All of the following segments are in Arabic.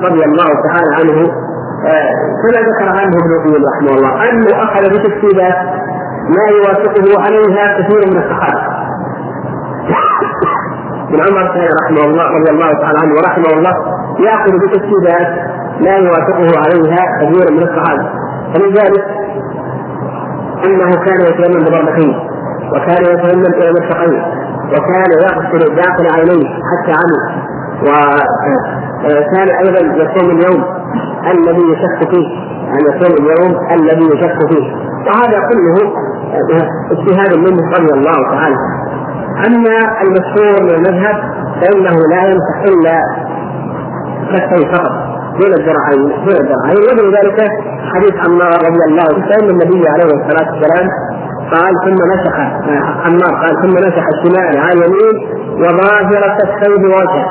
رضي الله تعالى عنه كما ذكر عنه ابن القيم رحمه الله أنه أخذ بتفسيرات ما يوافقه عليها كثير من الصحابة. ابن عمر كان رحمه الله رضي الله تعالى عنه ورحمه الله يأخذ بتفسيرات ما يوافقه عليها كثير من الصحابة، فلذلك أنه كان يتيمم بضربتين، وكان يتيمم إلى المرفقين، وكان يغسل داخل عينيه حتى عمي، وكان أيضا يصوم اليوم الذي يشك فيه، يعني يصوم اليوم الذي يشك فيه، وهذا كله اجتهاد منه رضي الله تعالى. أما المشهور من المذهب فإنه لا يمسح إلا كفيه فقط دون الذراعين، ومن ذلك حديث عمار رضي الله عنه فإن النبي عليه الصلاة والسلام قال ثم مسح عمار قال ثم مسح الشمال على اليمين وظاهر كفيه ووجهه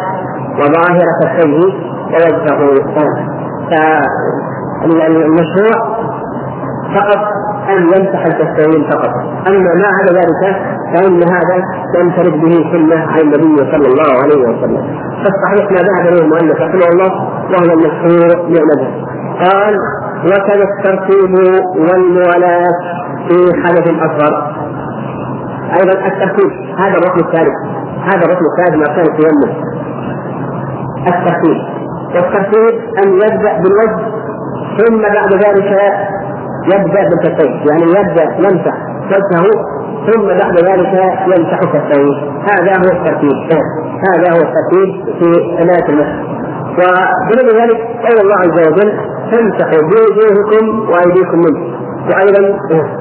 فالمشروع فقط أن يمسح الكفين فقط، أما ما هذا ذلك فإن هذا تنفرد به سنة عن النبي صلى الله عليه وسلم. فالصحيح ما ذهب إليه المؤلف رحمه الله وهو المشهور بأنه قال وكذا الترتيب والموالاة في حدث أصغر. أيضا الترتيب هذا الركن الثالث ما كان يتيمم الترتيب، والترتيب أن يبدأ بالوجه ثم بعد ذلك يبدأ بالكفين، يعني يبدأ يمسح وجهه ثم بعد ذلك يمسح كفيه. هذا هو الترتيب في صلاة المسح. وبنظر ذلك قال الله عز وجل فامسحوا بوجوهكم وأيديكم منه. وأيضا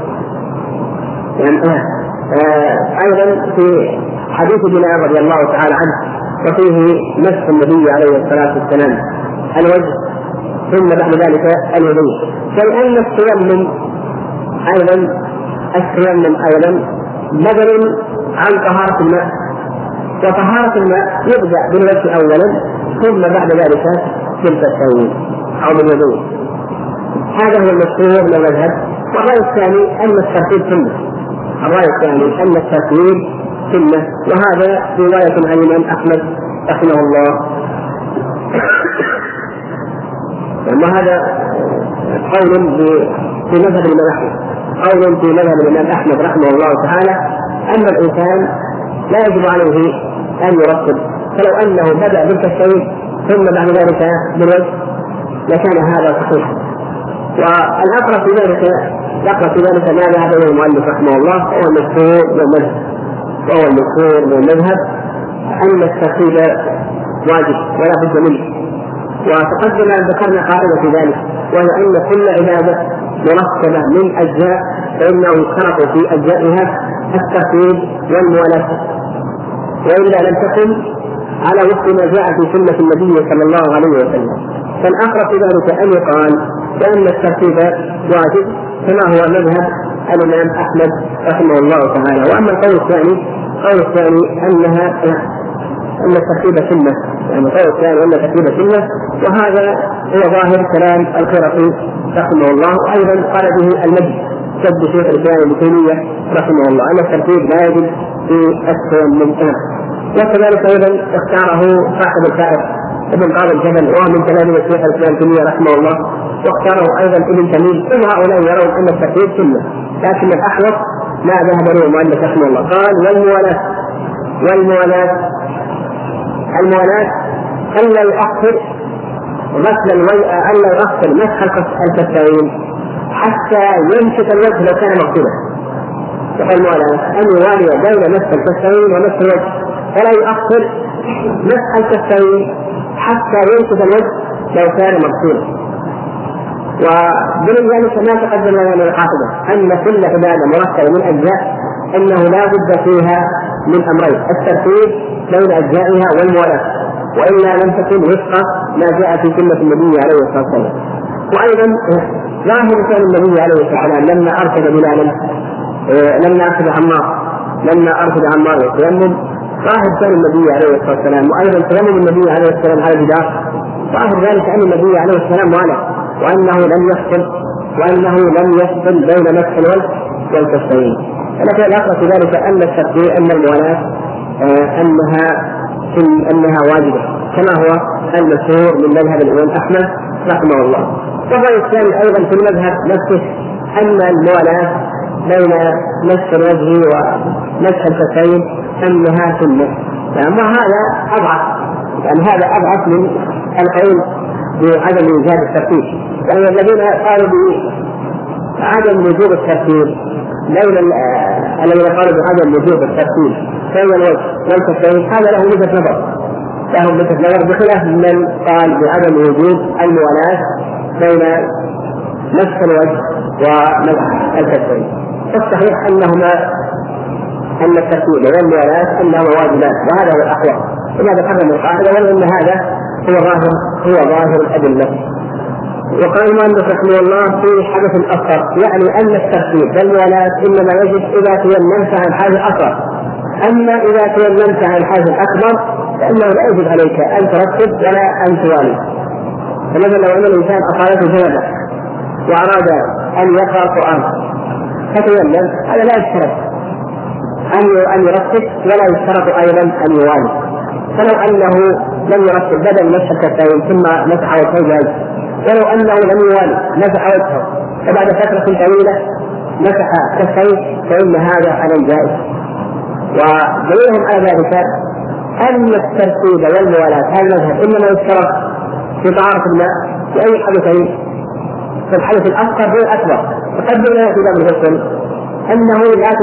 أيضا في حديث بلال رضي الله تعالى عنه وفيه مسح النبي عليه الصلاة والسلام الوجه ثم بعد ذلك اليدين. فلأن التيمم أيضا بدل عن طهارة الماء، وطهارة الماء يبدأ بالوجه أولا ثم بعد ذلك بالكفين أو باليدين. هذا هو المشهور من المذهب. والرأي الثاني أن الترتيب سنة، وهذا رواية عن الإمام أحمد رحمه الله. وهذا قول في مذهب الإمام أحمد رحمه الله تعالى أن الإنسان لا يجب عليه أن يرتب، فلو أنه بدأ بالكفين ثم بعد ذلك بالوجه لكان هذا صحيحا. والأقرب في ذلك ما ذهب إليه المؤلف رحمه الله وهو المشهور من المذهب أن الترتيب واجب ولا بد منه. وتقدم أن ذكرنا قاعدة في ذلك، وهي أن كل عبادة مركبة من أجزاء فإنه يشترط في أجزائها الترتيب والموالاة، وإلا لم تكن على وفق ما جاء في سنة النبي صلى الله عليه وسلم. فالأقرب في ذلك أن يقال بأن الترتيب واجب كما هو مذهب الإمام أحمد رحمه الله تعالى. وأما القول الثاني أن الترتيب سنة، يعني القول الثاني أن الترتيب سنة، وهذا هو ظاهر كلام القرطبي رحمه الله، وأيضا قال به المجد سد شيخ الإسلام ابن تيمية رحمه الله أن الترتيب لا يجب في التيمم. وكذلك أيضا اختاره صاحب الفائق ابن قاضي الجبل وهو من تلاميذ الشيخ الإسلام ابن تيمية رحمه الله، واختاره أيضا ابن تميم. كل هؤلاء يرون أن الترتيب سنة، لكن الأحوط ما ذهب له المؤلف رحمه الله. قال والموالاة ألا يؤخر مسح الكفين حتى يمسك الوجه لو كان مغسولا. الموالاة أن يوالي بين مسح الكفين ومسح الوجه، فلا يؤخر مسح الكفين حتى يمسك الوجه لو كان مغسولا. وبين ذلك ما تقدم لنا من القاعدة أن كل عبادة مركبة من أجزاء أنه لا بد فيها من أمرين: الترتيب بين أجزائها والموالاة، وإلا لم تكن وفق ما جاء في سنة النبي عليه الصلاة والسلام. وأيضا ظاهر كان النبي عليه الصلاة والسلام لما أرشد عمار يتيمم، ظاهر كان النبي عليه الصلاة والسلام، وأيضا تيمم النبي عليه الصلاة والسلام على الجدار، ظاهر ذلك أن النبي عليه الصلاة والسلام والد، وأنه لم يفصل بين مسح الوجه والكفين. لكن الأقرب في ذلك أن الترتيب أن الموالاة أنها واجبة، كما هو المشهور من مذهب الإمام أحمد رحمه الله. والرأي الثاني أيضا في المذهب نفسه أن الموالاة بين مسح الوجه ومسح الكفين أنها سنة، يعني هذا أضعف، يعني هذا أضعف من القول بعدم وجوب الترتيب. يعني الذين قالوا بعدم وجوب الترتيب الذين قالوا بعدم وجوب الترتيب بين الوجه والكفين هذا له وجهة نظر، لهم وجهة نظر بخلاف من قال بعدم وجوب الموالاة بين مسح الوجه ومسح الكفين. الصحيح أن الترتيب والموالاة أنهما واجبات، وهذا هو الأحوط كما ذكرنا من القاعدة، وأن هذا هو ظاهر الأدلة. وقال المؤلف رحمه الله في حدث الأصغر، يعني أن الترتيب والموالاة إنما يجب إذا تيممت عن حاجة أصغر، أما إذا تيممت عن حاجة أكبر فإنه لا يجب عليك أن ترتب ولا أن توالي. فمثلا لو أن الإنسان أصابته جنابة وأراد أن يقرأ القرآن فتيمم، هذا لا يشترط أن يرتب ولا يشترط أيضا أن يوالي. فلو أنه لم يرتب بدل مسح الكفين ثم مسح وجهه، ولو أنه لم يوالي مسح وجهه وبعد فترة طويلة مسح كفيه فإن هذا على الجائز. ودليلهم على ذلك أن الترتيب والموالاة هذا المذهب إنما يشترط في طهارة الماء في أي حدثين، في الحدث الأصغر والأكبر. تقدم لنا في باب الغسل أنه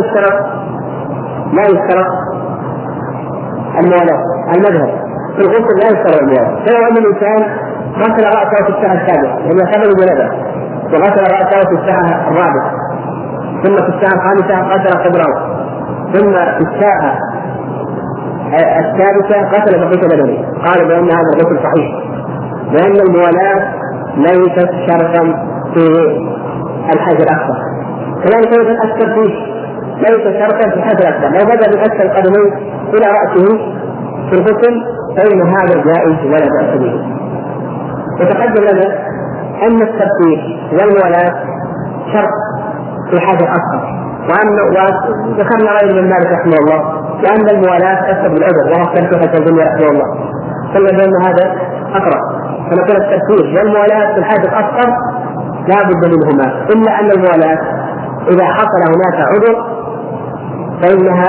لا يشترط الموالاة. المذهب في الغسل لا يشترط الموالاة. فلو أن الإنسان غسل رأسه في الساعة السابعة لما خرج جنابه، وغسل رأسه في الساعة الرابعة، ثم في الساعة الخامسة غسل صدره، ثم في الساعة السادسة غسل بقية بدنه، قال بأن هذا الغسل صحيح، لأن الموالاة ليست شرطا في الحاجة الأكبر. كذلك أيضا الترتيب ليس شرطا في الحاجة الأكبر. لو بدأ بغسل القدمين إلى رأسه في الغسل فإن هذا جائز ولا بأس به. وتقدم لنا أن الترتيب والموالاة شرط في حاجة أكبر، وذكرنا رأي من مالك رحمه الله لأن الموالاة تكتب بالعذر، وهو ترتيب الجميع رحمه الله، قلنا بأن هذا أقرب. فنقول الترتيب والموالاة في الحاجة الأكبر لا بد منهما، إلا أن الموالاة إذا حصل هناك عذر فإنه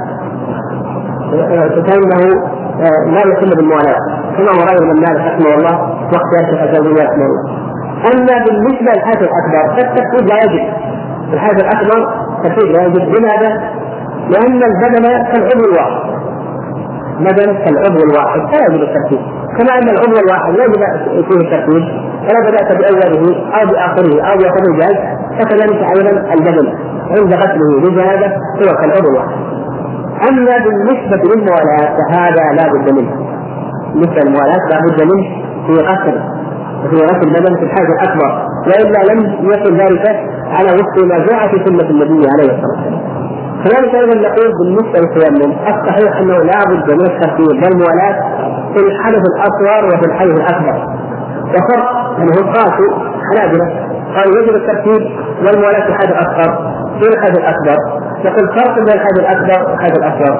لا يتم بالموالاة، كما هو رأي من مالك رحمه الله واختيار شيخ الجوزي رحمه الله. أما بالنسبة للحاجة الأكبر فالترتيب لا يجب، في الحاجة الأكبر الترتيب لا يجب. لماذا؟ لأن البدن كالعضو الواحد، بدن كالعضو الواحد فلا يجب الترتيب، كما أن العضو الواحد لا يجب فيه الترتيب، فلا بدأت بأوله أو بآخره أو بخروجه، فكذلك أيضا البدن عند غسله لجنابه هو كالعضو الواحد. أما بالنسبة للموالاة فهذا لا بد منه، مثل الموالاة لا بد منه في غسل البدن في الحاجة الأكبر، وإلا لم يكن ذلك على وفق ما جاء في سنة النبي عليه الصلاة والسلام. كذلك أيضا نقول بالنسبة للتيمم الصحيح أنه لا بد من الترتيب والموالاة في الحدث الأصغر وفي الحدث الأكبر. وفرق من هم قاسوا حنابلة قالوا يجب الترتيب والموالاة في الحدث الأصغر في الحدث الأكبر، يقول فرق بين الحدث الأكبر والحدث الأصغر.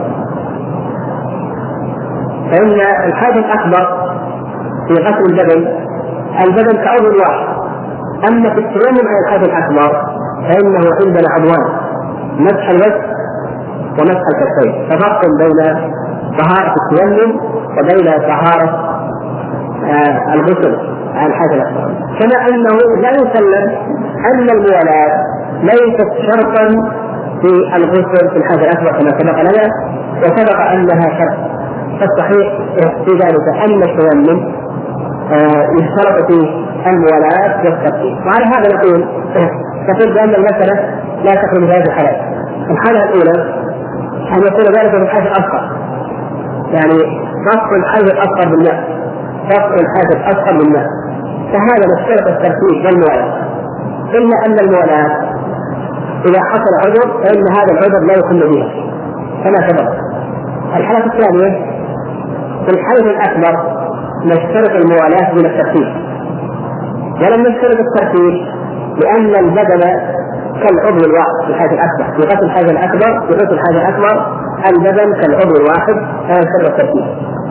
فإن الحدث الأكبر في غسل البدن كعضو واحد، أما في التيمم عن الحدث الأكبر فإنه عندنا عضوان، مسح الوجه ومسح الكفين، ففرق بين طهارة التيمم وبين طهارة الغسل عن الحاجة الأكبر. كما أنه لا يسلم أن الموالاة ليست شرطا في الغسل في الحاجة الأكبر كما سبق لنا، وسبق أنها شرط. فالصحيح في ذلك أن التيمم يشترط فيه الموالاة والترتيب. وعلى هذا نقول بأن المسألة لا تخرج من هذه الحالات. الحالة الأولى أن يكون ذلك في الحاجة الأصغر، يعني رفع الحاجة الأصغر بالماء، فهذا نشترط الترتيب والموالاة، إلا أن الموالاة إذا حصل عذر فإن هذا العذر لا يكون بها كما سبق. الحالة الثانية في الحدث الأكبر نشترط الموالاة من الترتيب، ولم نشترط الترتيب لأن البدن كالعضو الواحد في الحاجة الأكبر، في غسل الحاجة الأكبر البدن كالعضو الواحد فلا يشترط الترتيب.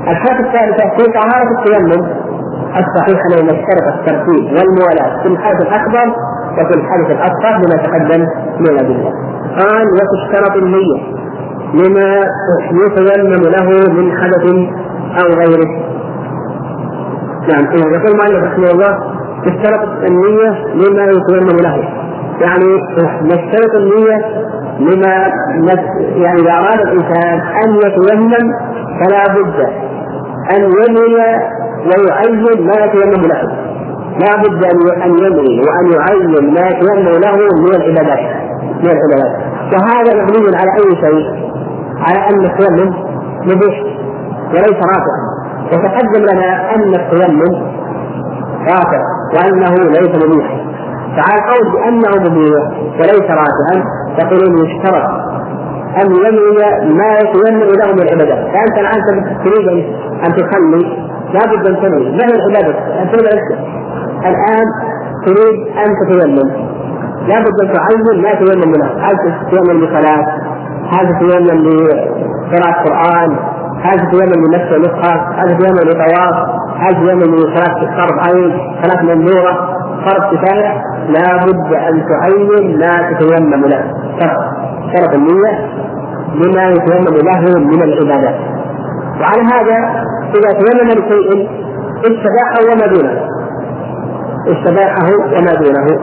الحالة الثالثة في طهارة التيمم الصحيح أنه يشترط الترتيب والموالاة في الحدث الأكبر وفي الحدث الأصغر لما تقدم من الأدلة. قال وتشترط النية لما يتيمم له من حدث أو غيره. نعم يقول المؤلف رحمه الله تشترط النية لما يتيمم له، يعني نشترط النية لما يعني إذا أراد الإنسان أن يتيمم فلا بد أن ينوي ويعين ما يتيمم له، لا بد أن ينوي وأن يعين ما يتيمم له من العبادات. وهذا مبني على أي شيء؟ على أن التيمم مبيح وليس رافعا. وتقدم لنا أن التيمم رافع وأنه ليس مبيحا، فعلى القول بأنه مبيح وليس رافعا تقولون يشترط أن ينوي ما يتيمم له من العبادات. فأنت الآن تريد أن تصلي لا بد أن تنوي ما هي العبادة. الآن تريد أن تتيمم لا بد أن تعين ما تيمم له، هل تتيمم لصلاة، هل تتيمم لقراءة قرآن، هل تتيمم لنفس المصحف، هل تتيمم لطواف، هل تتيمم لصلاة فرض عين، صلاة منذورة، فرض كفاية. لا بد أن تعين ما تتيمم له، شرط النية لما يتيمم له من العبادات. وعلى هذا إذا تيمم لشيء استباحه وما دونه، استباحه وما دونه،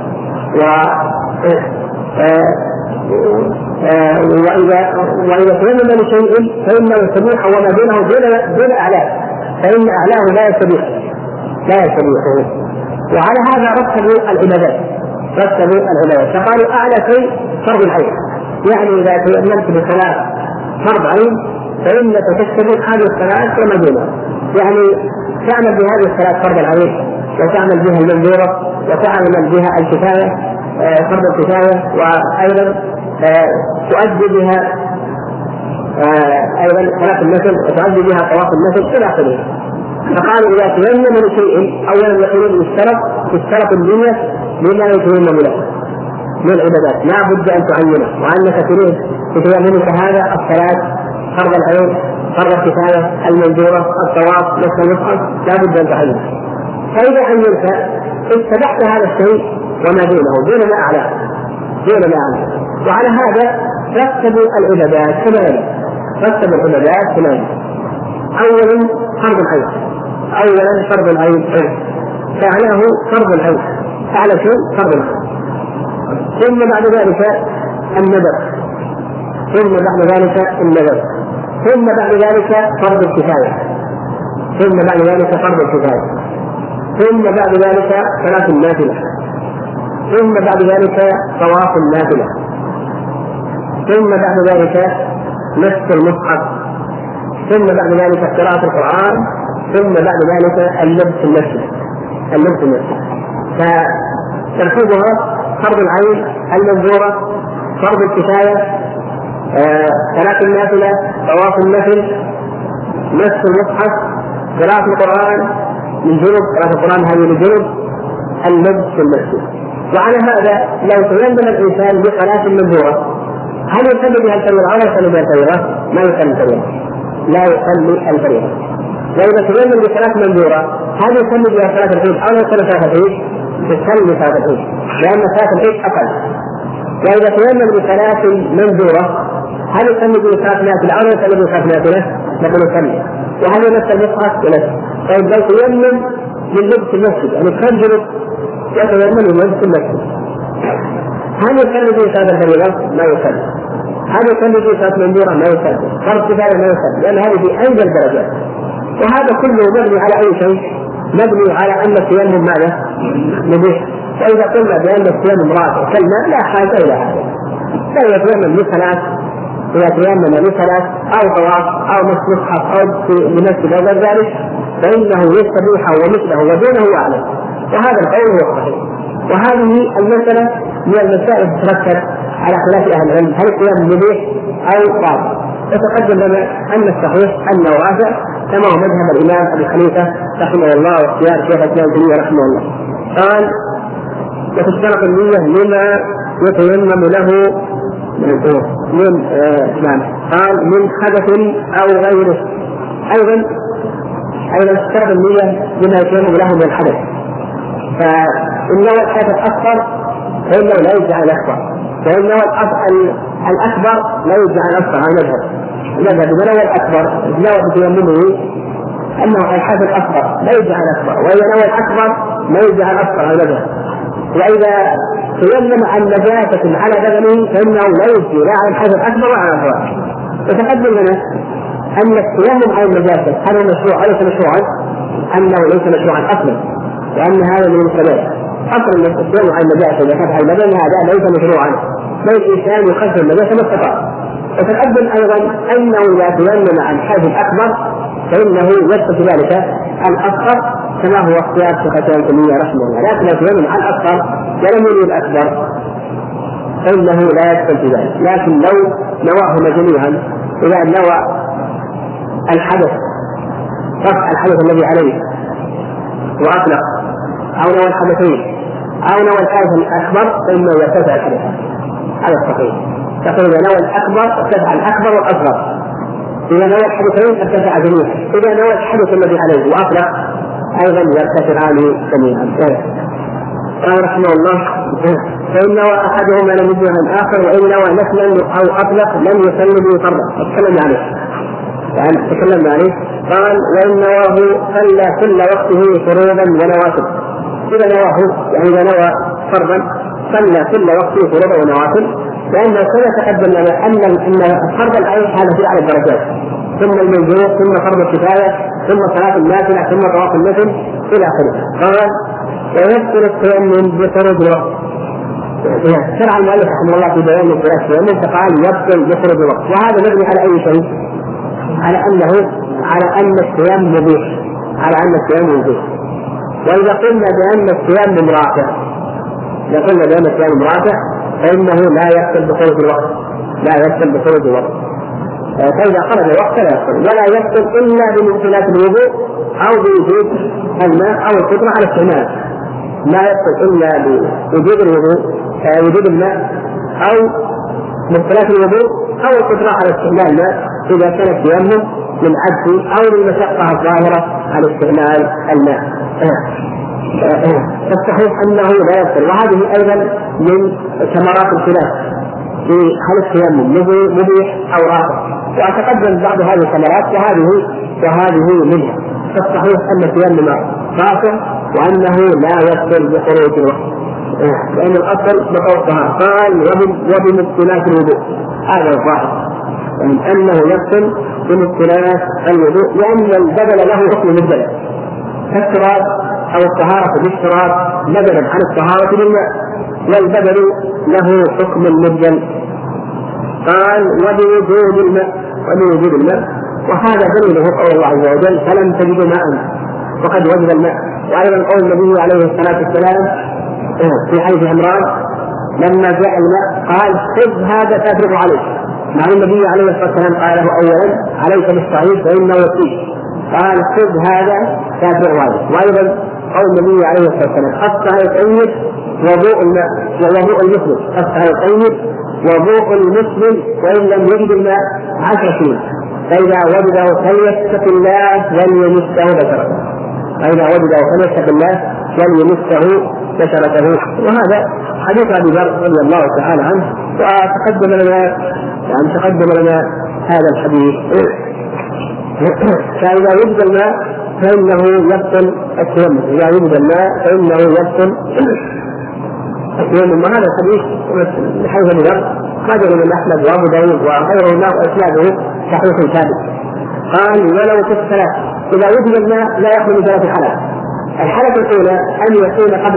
وإذا تيمم لشيء فإنه يستبيح وما دونه دون أعلاه، فإن أعلاه لا يستبيحه. وعلى هذا رتبوا العبادات، فقالوا أعلى شيء فرض العين، يعني إذا تيممت بصلاة فرض عين فإنك تستبيح هذه الصلاة وما دونها، يعني تعمل بهذه الصلاة فرض العين وتعمل بها المنذورة وتعمل بها الكفاية فرض الكفاية، وأيضا تؤدي بها أيضا صلاة النفل وتؤدي بها طواف النفل إلى آخره. فقالوا إذا تيمم لشيء أولا يقولون اشترط النية لما يتيمم له من العبادات، لا بد أن تعينه، وأنك تريد تتيممك هذا الصلاة فرض العين فرض الكفاية المنذورة الطواف نفس المصحف لا بد أن تعينه. فإذا عينت اتبعت هذا الشيء وما دونه دون ما أعلاه. وعلى هذا رتبوا العبادات ثمانية. أولا فرض العين فعله فرض العين، أعلى شيء فرض العين، ثم بعد ذلك النذر، ثم بعد ذلك فرض الكفاية، ثم بعد ذلك صلاة النافلة، ثم بعد ذلك طواف النافلة، ثم بعد ذلك مسح المصحف، ثم بعد ذلك قراءة القرآن، ثم بعد ذلك اللبس النفسي. فترتيبها فرض العين المنذورة فرض الكفاية صلاة النافلة طواف النفل مسح المصحف قراءة القرآن من جنب، قراءة القرآن هذه للجنب، اللبس النفسي. وعلى هذا لو تيمم الإنسان بصلاة منذورة هل يصلي بها الفريضة أو لا يصلي بها الفريضة؟ لا يصلي الفريضة. وإذا تيمم بصلاة منذورة هل يصلي بها صلاة العيد أو لا يصلي صلاة العيد؟ يصلي صلاة العيد لأن صلاة العيد أقل. وإذا تيمم بصلاة منذورة هل يصلي بصلاة نافلة أو لا يصلي بصلاة نافلة؟ نقول يصلي. وهل يمس المصحف؟ يمس. طيب لو تيمم من لبس المسجد يعني تنجرب يتيمم من لبس المسجد هل يصلي بصلاة الفريضة؟ لا يصلي. هل يصلي بصلاة منذورة؟ ما يصلي. فرض كفاية ما يصلي، لأن هذه في أنزل درجات. وهذا كله مبني على أي شيء؟ مبني على أن التيمم ماذا؟ مبيح. وإذا قلنا بأن التيمم رافع كلمة لا حاجة إلى هذا، لا يتيمم لصلاة، إذا تيمم لصلاة أو طواف أو مصحف أو لمسجد أو غير ذلك فإنه يستبيح ومثله ودونه أعلم. وهذا القول هو الصحيح. وهذه المسألة من المسائل تترتب على خلاف أهل العلم، هل التيمم مبيح أو رافع؟ وتقدم لنا أن الصحيح أنه رافع كما هو مذهب الإمام أبي حنيفة رحمه الله واختيار شيخ الإسلام ابن تيمية رحمه الله. قال وتشترط النية لما يتيمم له قال من حدث أو غيره، أيضا اشترط النية بما يتيمم له من الحدث. فإن نوى الحدث الأصغر فإنه لا يجزي عن الأكبر، وإن نوى الأكبر لا يجزي عن الأصغر على المذهب. إذا نوى الأكبر نوى بتيممه أنه الحدث الأصغر لا يجزي عن الأكبر، وإذا نوى الأكبر لا يجزي عن الأصغر على المذهب. وإذا تيمم عن نجاسة على بدنه فإنه لا يجزي لا عن الحدث الأكبر ولا عن الأصغر. وتقدم لنا أن التيمم عن النجاسة هل هو مشروع أو ليس مشروعا؟ أنه ليس مشروعا أصلا، لأن هذا من الكبائر. أصلا التيمم عن النجاسة إذا فتح البدن هذا ليس مشروعا، بل الإنسان يخفف النجاسة ما استطاع. وتقدم أيضا أنه إذا تيمم عن حدث أكبر فإنه يثبت ذلك الأصغر، كما هو اختيار شيخ الإسلام ابن تيمية رحمه الله. لكن لو تيمم عن الأصغر ولم ينوي الأكبر فإنه لا يثبت ذلك. لكن لو نواهما جميعا، إذا نوى الحدث رفع الحدث الذي عليه وأطلق، أو نوى الحدثين، أو نوى الحدث الأكبر، فإنه يرتفع الحدث على الصحيح. فإذا نوى الأكبر ارتفع الأكبر والأصغر، إذا نوى الحدثين ارتفع جميعا، إذا نوى الحدث الذي عليه وأطلق أيضا يرتفعان جميعا. قال رحمه الله: فإن نوى أحدهما لم يجزي عن الآخر، وإن نوى نفلا أو أطلق لم يسلم فرضا. تكلمنا عليه. قال: وإن نواه صلى كل وقته فروضا ونوافل. إذا نواه يعني إذا نوى فرضا صلى كل وقته فروضا ونوافل، لأن كما تقدم لنا أن فرض العين هذا في أعلى الدرجات، ثم المنزوع، ثم فرض الكفاية، ثم صلاة النافلة، ثم طواف النفل إلى آخره. قال: ويذكر التيمم بخروج الوقت. شرع المؤلف رحمه الله في بيان التيمم فقال: يبطل بخروج الوقت. وهذا مبني على أي شيء؟ على أن الصيام مبيح، وإذا قلنا بأن الصيام رافع فإنه لا يبطل بخروج الوقت، فإذا خرج الوقت لا يبطل، ولا يبطل إلا بمبطلات الوضوء أو بوجود الماء أو القدرة على استعماله. لا يبطل إلا بوجود الوضوء وجود الماء أو مبطلات الوضوء أو القدرة على استعمال الماء إذا كان التيمم للعجز أو للمشقة الظاهرة على استعمال الماء. فالصحيح أنه لا يبطل. وهذه أيضا من ثمرات الخلاف في هل التيمم مبيح أو رافع، وأتقدم بعض هذه الثمرات وهذه منها. فالصحيح أن التيمم رافع وأنه لا يبطل بخروج الوقت، لأن الأصل بطلتها. قال: وبمبطلات الوضوء. هذا الظاهر يعني أنه يبطل بمبطلات الوضوء، لأن البدل له حكم البدل، كالتراب أو الطهارة بالتراب بدلا عن الطهارة بالماء، والبدل له حكم المبدل. قال: وبوجود الماء، وهذا دليله قول الله عز وجل: فلم تجدوا ماء وقد وجد الماء. وأيضا قول النبي عليه الصلاة والسلام في حديث عمران لما جاء الماء قال: خذ هذا تفرغ عليه. مع النبي عليه الصلاة والسلام قال له أولا: عليك بالصعيد فإنه يكفيك. قال: خذ هذا تفرغ عليه. وأيضا قول النبي عليه الصلاة والسلام: الصحيح طيب وضوء الماء ووضوء المسلم. الصحيح طيب وضوء المسلم وإن لم يجد الماء 10 سنين، فإذا وجده فليتق الله وليمسه بشرته. وهذا حديث أبي ذر رضي الله تعالى عنه، وتقدم لنا هذا الحديث. فإذا وجد الماء فإنه يبطل التيمم، وهذا الحديث لحديث أبي ذر خرجه من أحمد وأبو داود وغيره وإسناده صحيح ثابت. قال: ولو في الصلاة إذا وجد الماء لا يخلو من 3 حالات. الحالة الأولى أن يكون قبل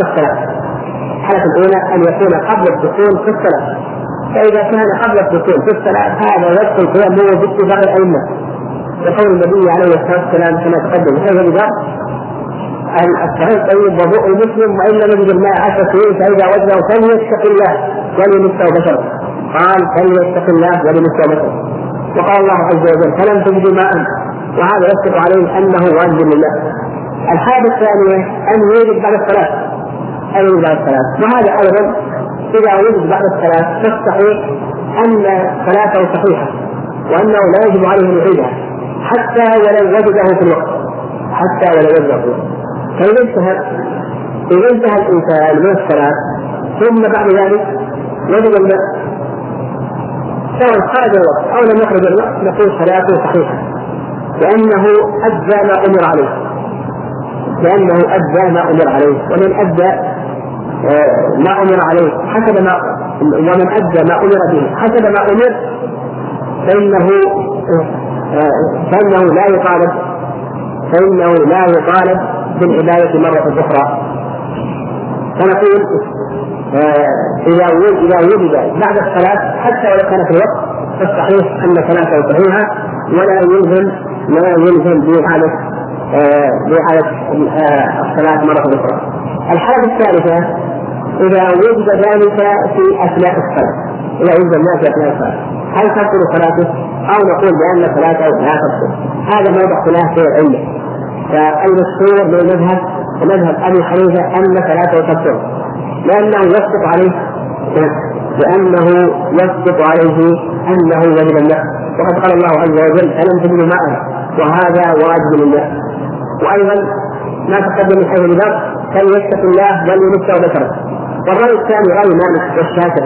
الدخول في الصلاة، فإذا كان قبل الدخول في الصلاة هذا يدخل تيممه باتفاق الأئمة، يقول النبي عليه الصلاة والسلام كما تقدم هذا الباب: الصحيح طيب وضوء المسلم وإن لم يجد الماء 10 سنين فإذا وجده فليتق الله وليمسه بشره. قال: فليتق الله وليمسه بشره. وقال الله عز وجل: فلم تجدوا ماء، وهذا يصدق عليه أنه واجب لله. الحالة الثانية أن يوجد بعد الصلاة، وهذا أيضا إذا وجد بعد الصلاة فالصحيح أن صلاته صحيحة وأنه لا يجب عليه أن يعيدها. حتى ولو وجده في الوقت، حتى ولو وجده في الوقت. إذا انتهى الإنسان من الصلاة ثم بعد ذلك وجد الماء سواء خرج الوقت أو لم يخرج الوقت نقول صلاته صحيحة، لأنه أدى ما أمر عليه، لأنه أدى ما أمر عليه. ومن أدى ما أمر عليه حسب ما، ومن أدى ما أمر به حسب ما أمر فإنه لا يطالب بالعبادة مرة أخرى. فنقول إذا وجد بعد الصلاة حتى ولو كان في الوقت فالصحيح أن صلاته صحيحة ولا يلزم بإعادة الصلاة مرة أخرى. الحالة الثالثة إذا وجد ذلك في أثناء الصلاة، إذا وجد الناس في أثناء الصلاة هل تبطل صلاته أو نقول بأن صلاته لا تبطل؟ هذا موضع خلاف في العلم. فالمشهور بمذهب أبي حنيفة أن صلاته تبطل لأنه يسقط عليه أنه وجد الماء، وقد قال الله عز وجل ألم تجدوا ماء وهذا واجب لله. وأيضا ما تقدم من حيث الباب فليتق الله ولينفسه ذكره. والرأي الثاني رأي مالك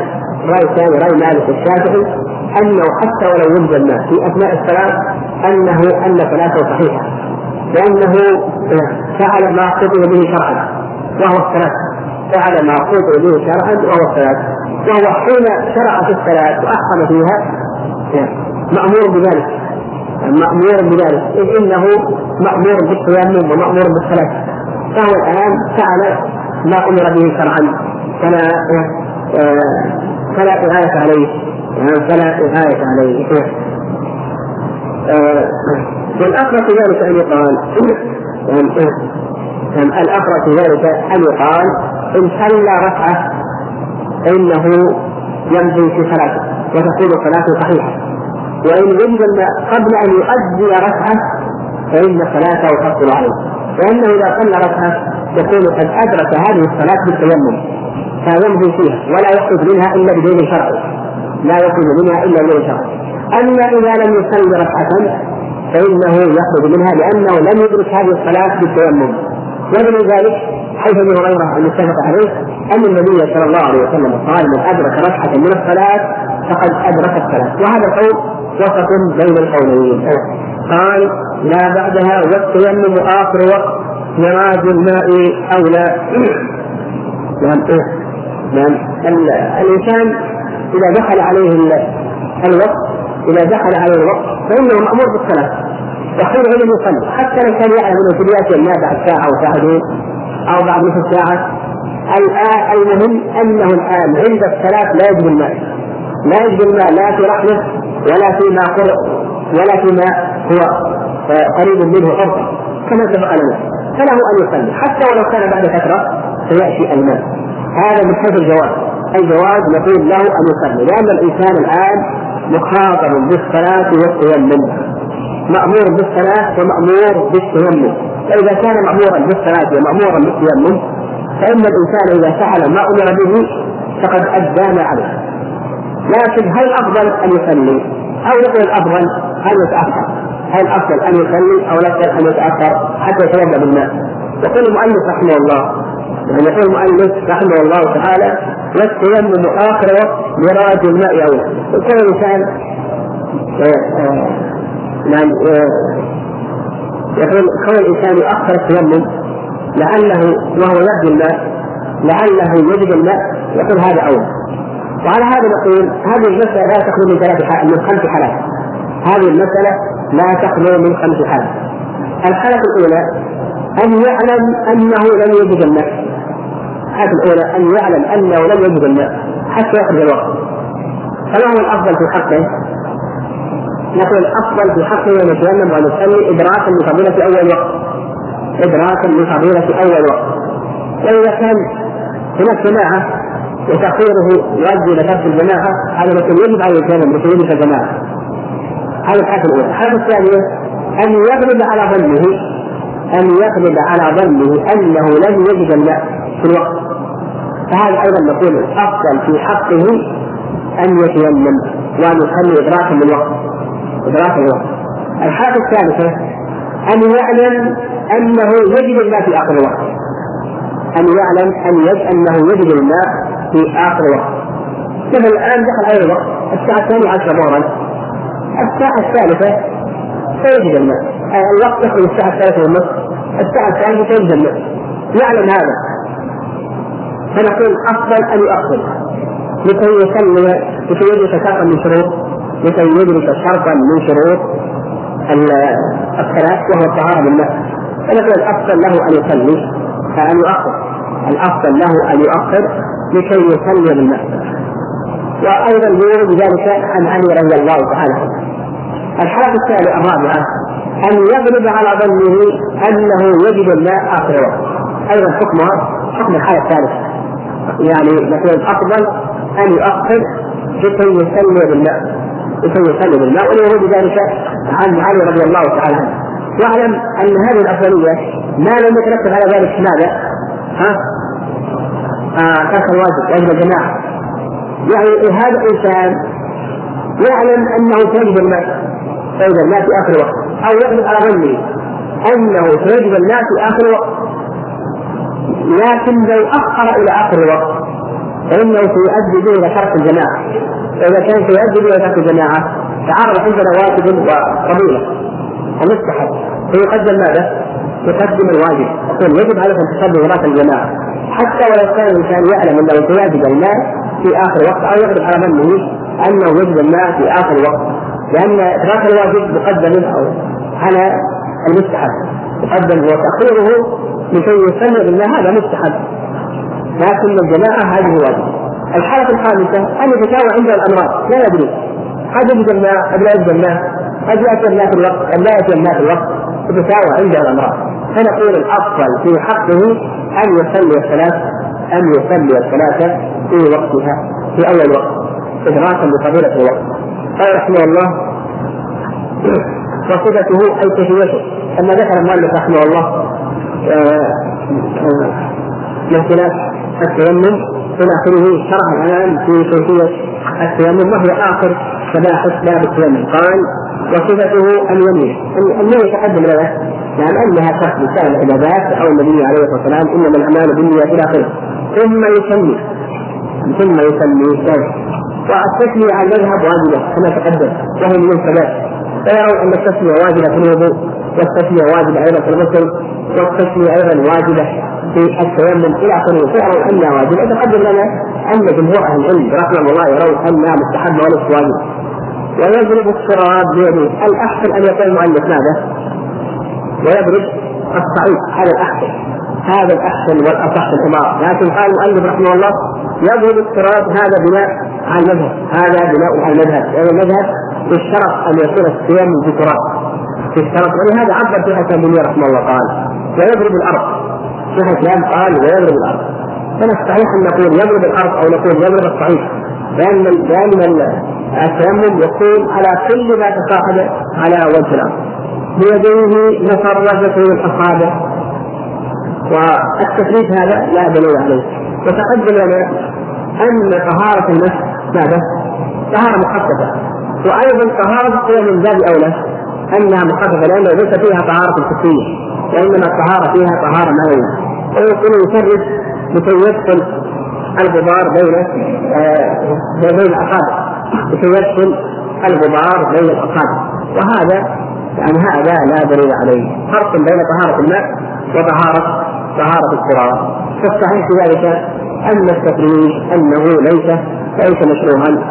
والشافعي أنه حتى ولو وجد الماء في أثناء الصلاة أن صلاته صحيحة، لأنه فعل ما قضي به شرعا وهو الصلاة، وهو حين شرع في الصلاة وأحكم فيها مأمور بذلك إذ إنه مأمور بالتيمم ومأمور بالصلاة، فهو الآن فعل ما أمر به شرعا فلا إعادة عليه. والأقرب في ذلك أن يقال إن صلى ركعة فإنه يمضي في صلاته وتكون صلاته صحيحة، وإن وجد قبل أن يؤدي ركعة فإن صلاته تبطل عليه، لأنه إذا صلى ركعة يكون قد أدرك هذه الصلاة بالتيمم فيمضي فيها ولا يخرج منها إلا بدون شرع، أما إذا لم يصلي ركعة فإنه يخرج منها لأنه لم يدرك هذه الصلاة بالتيمم. ومن ذلك حيث ابن هريرة المتفق عليه أن النبي صلى الله عليه وسلم قال من أدرك ركعة من الصلاة فقد أدرك الصلاة، وهذا القول وسط بين القولين. قال لا بعدها والتيمم آخر وقت يراد الماء أولى. الإنسان إذا دخل عليه الوقت فإنه مأمور بالصلاة وحينئذ يصلي حتى لو كان يعلم أنه سيأتي الماء بعد ساعة أو ساعتين أو بعد نصف ساعة. المهم أنه الآن عند الصلاة لا يجب الماء لا في رحمه ولا فيما هو قريب منه أرضا كما سبق لنا، فله أن يصلي حتى ولو كان بعد فترة سيأتي الماء. هذا من حيث الجواز نقول له أن يصلي، لأن الإنسان الآن مخاطب بالصلاة والتيمم، مأمور بالصلاة ومأمور بالتيمم. فإذا كان مأمورا بالصلاة ومأمورا بالتيمم فإن الإنسان إذا فعل ما أمر به فقد أدى ما عليه. لكن هل الأفضل أن يصلي أو نقول الأفضل أن يتأخر؟ هل الأفضل أن يصلي أو الأفضل أن يتأخر حتى يتوضأ بالماء؟ يقول المؤلف رحمه الله تعالى والتيمم آخر وقت يراد الماء أولى. وكل الإنسان يقول كون الإنسان يؤخر التيمم لعله وهو يرجو الماء لعله يجد الماء يقول هذا أولى. وعلى هذا نقول هذه المسألة لا تخلو من خمس حالات. الحالة الأولى أن يعلم أنه لم يجد الماء، حتى يخرج الوقت. فما هو الأفضل في حقه؟ نقول الأفضل في حقه أن يتيمم ويصلي إدراكا لفضيلة أول وقت. وإذا كان هناك جماعة وتأخيره يؤدي إلى ترك الجماعة هذا يجب عليه يتيمم لتجنب الجماعة. هذه الحالة الأولى. الحالة الثانية أن يغلب على ظنه أنه لم يجد الماء في الوقت، فهذا أيضا نقول الأفضل في حقه أن يتيمم وأن يصلي إدراكا للوقت. الحالة الثالثة أن يعلم أنه يجد الماء في آخر الوقت، أن يعلم أنه يجد الماء في آخر الوقت. مثل الآن دخل عليه الوقت الساعة 12 ظهرا، الساعة الثالثة سيجد الماء، الوقت يخرج الساعة 3:30، الساعة الثالثة سيجد الماء، يعلم هذا، فنقول أفضل أن يؤخر لكي يدرك شرطا من شروط، لكي يدرك شرطا من شروط الصلاة وهو الطهارة بالماء، فنقول الأفضل له أن يصلي، أن يؤخر، الأفضل له أن يؤخر لكي يصلي بالماء. وأيضا يورد ذلك عن علي رضي الله تعالى عنه. الحالة الرابعة أن يغلب على ظنه أنه يجد الماء آخر الوقت، أيضا حكمها حكم الحالة الثالثة، يعني مثلا الأفضل أن يؤخر لكي يصلي بالماء، ويورد ذلك عن علي رضي الله تعالى عنه. واعلم أن هذه الأفضلية ما لم يترتب على ذلك ماذا؟ ترك الواجب الجماعة. يعني هذا الإنسان يعلم أنه سيجد الماء في آخر الوقت، أو يغلب على ظنه أنه سيجد الماء في آخر الوقت، لكن لو أخر إلى آخر الوقت فإنه سيؤدي به إلى ترك الجماعة، وإذا كان سيؤدي به إلى ترك الجماعة تعرض عندنا واجب وفضيلة ومستحب، فيقدم ماذا؟ يقدم الواجب، يقول يجب عليك أن تصلي صلاة الجماعة حتى ولو كان الإنسان يعلم أنه سيجد الماء في آخر وقت، أو يغلب على ظنه أنه يجد الماء في آخر وقت، لأن ترك الواجب مقدم على المستحب، مقدم وتأخيره لكي يصلي بالله هذا مستحب، لكن الجماعة هذه واجب. الحالة الخامسة أن يتساوى عند الأمراض، لا يدري قد يجد الماء قد لا يجد الماء، قد يأتي الماء في الوقت قد لا يأتي الماء في الوقت، يتساوى عند الأمراض. فنقول الأفضل في حقه أن يصلي الصلاة في وقتها في أول وقت إدراكا بفضيلة الوقت. قال رحمه الله وصفته أي كيفيته، كما ذكر المؤلف رحمه الله من خلاف التيمم إلى آخره شرح الآن في كيفية التيمم، وهي آخر مباحث باب التيمم. قال وصفته اليمين. النبي تقدم لنا يعني أنها تحت سائر العبادات، أو النبي عليه الصلاة والسلام إنما الأعمال بالنيات إلى آخره، ثم يسمي والتسمية على المذهب واجبة كما تقدم، وهو من الثبات، فيرون أن التسمية واجبة في الوضوء، والتسمية واجبة أيضا في الغسل، والتسمية أيضا واجبة في التيمم إلى آخره، فيرون أنها واجبة. تقدم لنا أن جمهور أهل العلم رحمه الله يرون أنها مستحبة وليست واجبة. ويضرب الصراط بيده، الأحسن أن يقول المؤلف ماذا؟ ويضرب الصعيد، هذا الأحسن والأصح العبارة، لكن قال المؤلف رحمه الله يضرب الصراط، هذا بناء على المذهب، لأن المذهب يشترط أن يكون الصيام في تراب، ولهذا عبر في حسن بن رحمه الله قال ويضرب الأرض، في حسن قال ويضرب الأرض. فالصحيح أن نقول يضرب الأرض أو نقول يضرب الصعيد، لأن التيمم يكون على كل ما تصاحب على وجه الأرض، بيديه مفرجة الأصابع، والتثبيت هذا لا دليل عليه. وتقدم لنا أن طهارة المسح ماذا؟ طهارة مخففة، وأيضا طهارة هي من باب أولى أنها مخففة، لأنه ليس فيها طهارة حسية، وإنما الطهارة فيها طهارة معنوية. ويكون يفرج لكي يدخل الغبار بين الأصابع، وهذا هذا لا دليل عليه. فرق بين طهارة الماء وطهارة التراب. فالصحيح في ذلك أن التفريج أنه ليس مشروعا.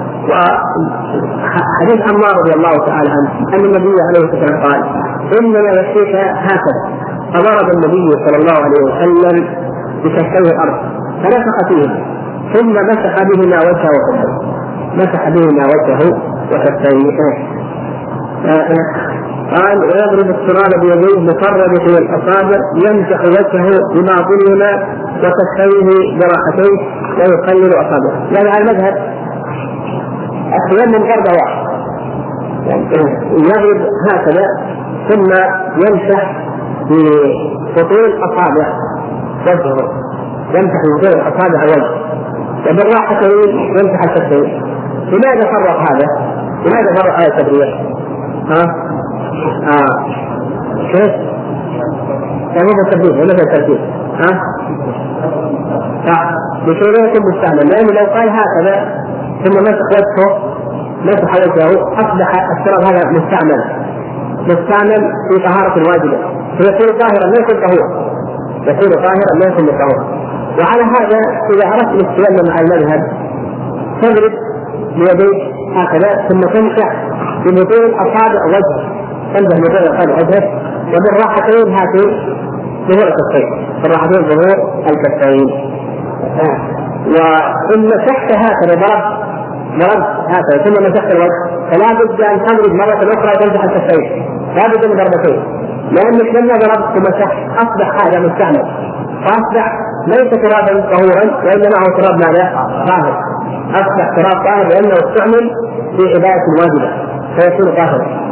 وحديث عمار رضي الله تعالى عنه أن النبي عليه الصلاة والسلام قال إنما يكفيك هكذا، فضرب النبي صلى الله عليه وسلم بكفيه الأرض فنفخ فيها ثم مسح بهما وكفيه. قال ويضرب التراب بيديه مفرجة الأصابع يمسح وجهه بباطنهما وكفيه براحتيه ويقلل أصابعه. يعني على المذهب التيمم ضربة واحد، يضرب هكذا ثم يمسح بفطول أصابع وجهه، يمسح بفطول أصابع وجهه وبالراحتين يمسح الكفين. لماذا فرق هذا؟ لماذا فرق هذا التفريق؟ كيف؟ مو بالترتيب ولا بالترتيب؟ صح، بشيء لا يكون مستعمل، لأنه لو قال هكذا ثم مسح وجهه أصبح الشراب هذا مستعمل في طهارة واجبة، فيكون طاهرا لا يكون طهورا، يكون طاهرا لا يكون طهورا. وعلى هذا إذا أردت الاستدلال مع المذهب تضرب بيديك هكذا ثم تمسح بمثل أصابع وجهك، تمسح بمثل أصابع وجهك وبالراحتين هاتين ظهور الكفين، بالراحتين ظهور الكفين. وإن مسحت هكذا ضرب هكذا ثم مسحت الوجه فلا بد أن تضرب مرة أخرى تمسح الكفين، لا بد من ضربتين، لأنك لما ضربت ومسحت أصبح هذا مستعمل، فأصبح ليس ترابا طهورا وإنما هو تراب طاهر، أصبح تراب طاهر لأنه استعمل في عبادة واجبة فيكون طاهرا.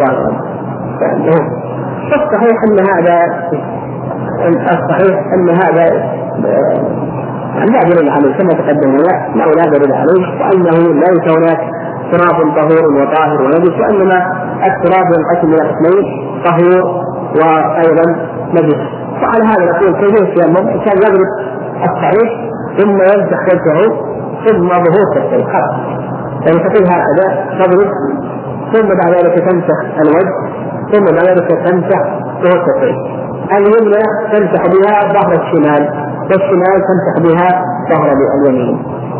الصحيح أن هذا لا دليل عليه كما تقدم لا دليل عليه، وأنه ليس هناك تراب طهور وطاهر ونجس، وإنما التراب ينقسم إلى قسمين، طهور وأيضا نجس. وعلى هذا نقول كيف يتيمم؟ كان يضرب الصحيح ثم يمسح وجهه ثم ظهور كفيه خلاص، يعني تقول هكذا تضرب ثم بعد ذلك تمسح الوجه ثم بعد ذلك تمسح ظهور كفيه. اليمنى تمسح بها ظهر الشمال والشمال تمسح بها ظهر اليمين،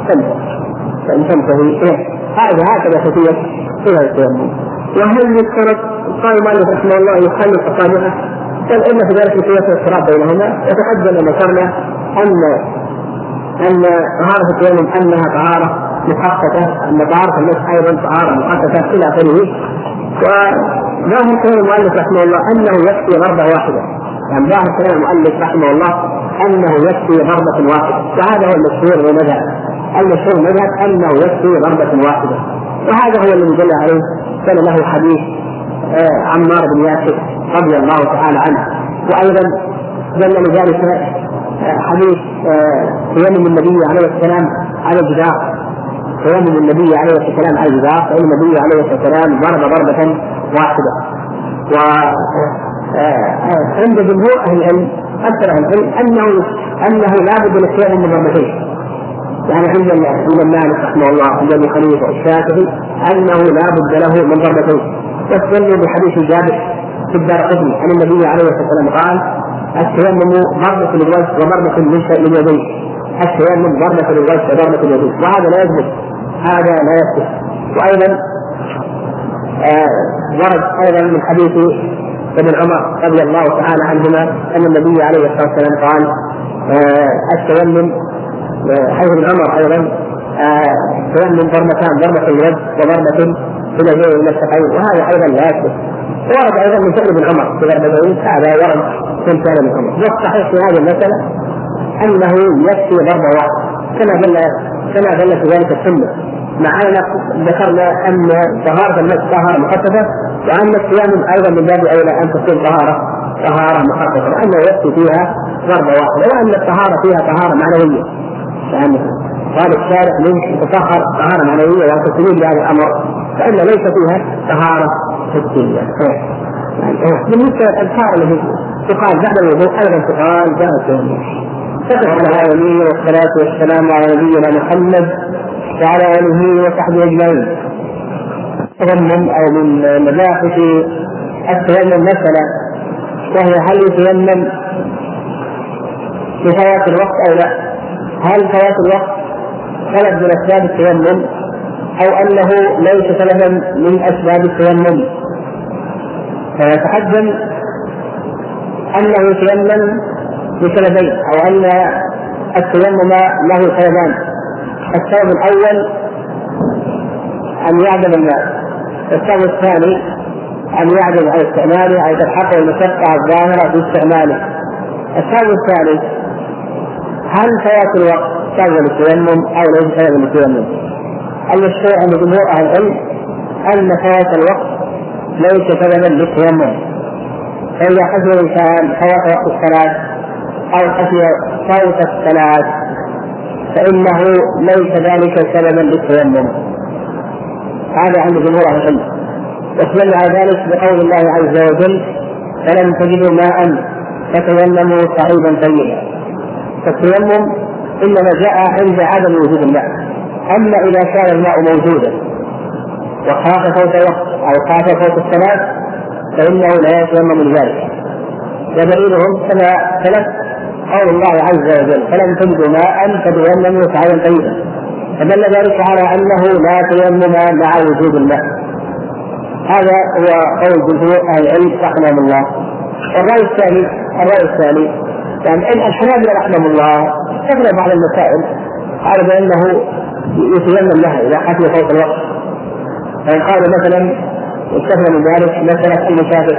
تنتهي هكذا كثير إلى التيمم. وهل يشترط قال مالك رحمه الله يخلص أصابعه؟ قال إن في ذلك قياس الصراط بينهما. وتقدم ذكرنا أن طهارة التيمم أنها طهارة محققة، أن طهارة المسح أيضا طهارة محققة إلى آخره. وظاهر كلام المؤلف رحمه الله أنه يكفي ضربة واحدة، يعني ظاهر كلام المؤلف رحمه الله أنه يكفي ضربة واحدة، وهذا هو المشهور بالمذهب. المشهور بالمذهب أنه يكفي ضربة واحدة، وهذا هو الذي دل عليه كان له حديث عمار بن ياسر رضي الله تعالى عنه. وأيضا دل لذلك حديث تيمم النبي عليه السلام على الجدار، تيمم النبي عليه السلام على الجدار، فإن النبي عليه السلام ضرب ضربة واحدة. وعند جمهور أهل العلم أكثر أهل العلم أنه لا بد من التيمم من ضربتين، يعني عند الإمام مالك رحمه الله عند أبي حنيفة والشافعي أنه لا بد له من ضربتين. واستدلوا بحديث جابر في الدارقطني عن النبي عليه الصلاة والسلام قال: التيمم ضربة للوجه وضربة لليدين، التيمم ضربة للوجه وضربة لليدين، وهذا لا يثبت، هذا لا يثبت. وأيضا ورد أيضا من حديث ابن عمر رضي الله تعالى عنهما أن النبي عليه الصلاة والسلام قال: التيمم، حيث ابن عمر أيضا التيمم ضربتان، ضربة للوجه وضربة اليدين إلى الساقين، وهذا أيضا لا يثبت. ورد أيضا من فعل ابن عمر في ضربتين، هذا ورد من فعل ابن عمر. والصحيح في هذه المسألة أنه يكفي ضربة واحدة كما دل في ذلك السنة، مع أن ذكرنا أن طهارة المسح طهارة مخففة، وأن التيمم أيضا من باب أولى أن تكون طهارة مخففة، وأنه يكفي فيها ضربة واحدة، وأن الطهارة فيها طهارة معنوية، قال الشارع من تطهر طهارة معنوية وتسليم بهذا الأمر، فإن ليس فيها طهارة حسية. بالنسبة للأذكار التي تقال بعد الوضوء أيضا تقال بعد التيمم. فتح العالمين والصلاة والسلام على نبينا محمد وعلى آله وصحبه أجمعين. تيمم أو من مباحث التيمم مسألة، وهي هل يتيمم بفوات الوقت أو لا؟ هل فوات الوقت سبب من أسباب التيمم أو أنه ليس سببا من أسباب التيمم؟ فيتقدم أنه يتيمم بسببين، أو أن التيمم له سببان. السبب الأول أن يعدم الماء، السبب الثاني أن يعدم عن استعماله أو تلحقه المشقة الظاهرة باستعماله. السبب الثالث: هل فوات الوقت سبب للتيمم أو ليس سبب للتيمم؟ المشروع عند جمهور أهل العلم أن فوات الوقت ليس سببا للتيمم، فإذا خشي الإنسان فوات وقت الصلاة أو خشي فوت الصلاة فإنه ليس ذلك سببا للتيمم. هذا عند جمهور أهل العلم. واستدل على ذلك بقول الله عز وجل: فلم تجدوا ماء فتيمموا صعيدا طيبا. فالتيمم انما جاء عند عدم وجود الماء. اما اذا كان الماء موجودا وخاف فوت الوقت او خاف فوت الصلاه فانه لا يتيمم لذلك. ودليلهم كما سلف قول الله عز وجل: فلم تجدوا ماء فتيمموا صعيدا طيبا. فدل ذلك على انه لا تيمم مع وجود الماء. هذا هو قول جمهور اهل العلم رحمهم الله. الرأي الثاني يعني الحنابلة رحمهم الله استغرب على المسائل، قال بأنه يتيمم لها إذا خفي فوق الوقت. يعني قالوا مثلا استغرب من ذلك مسألة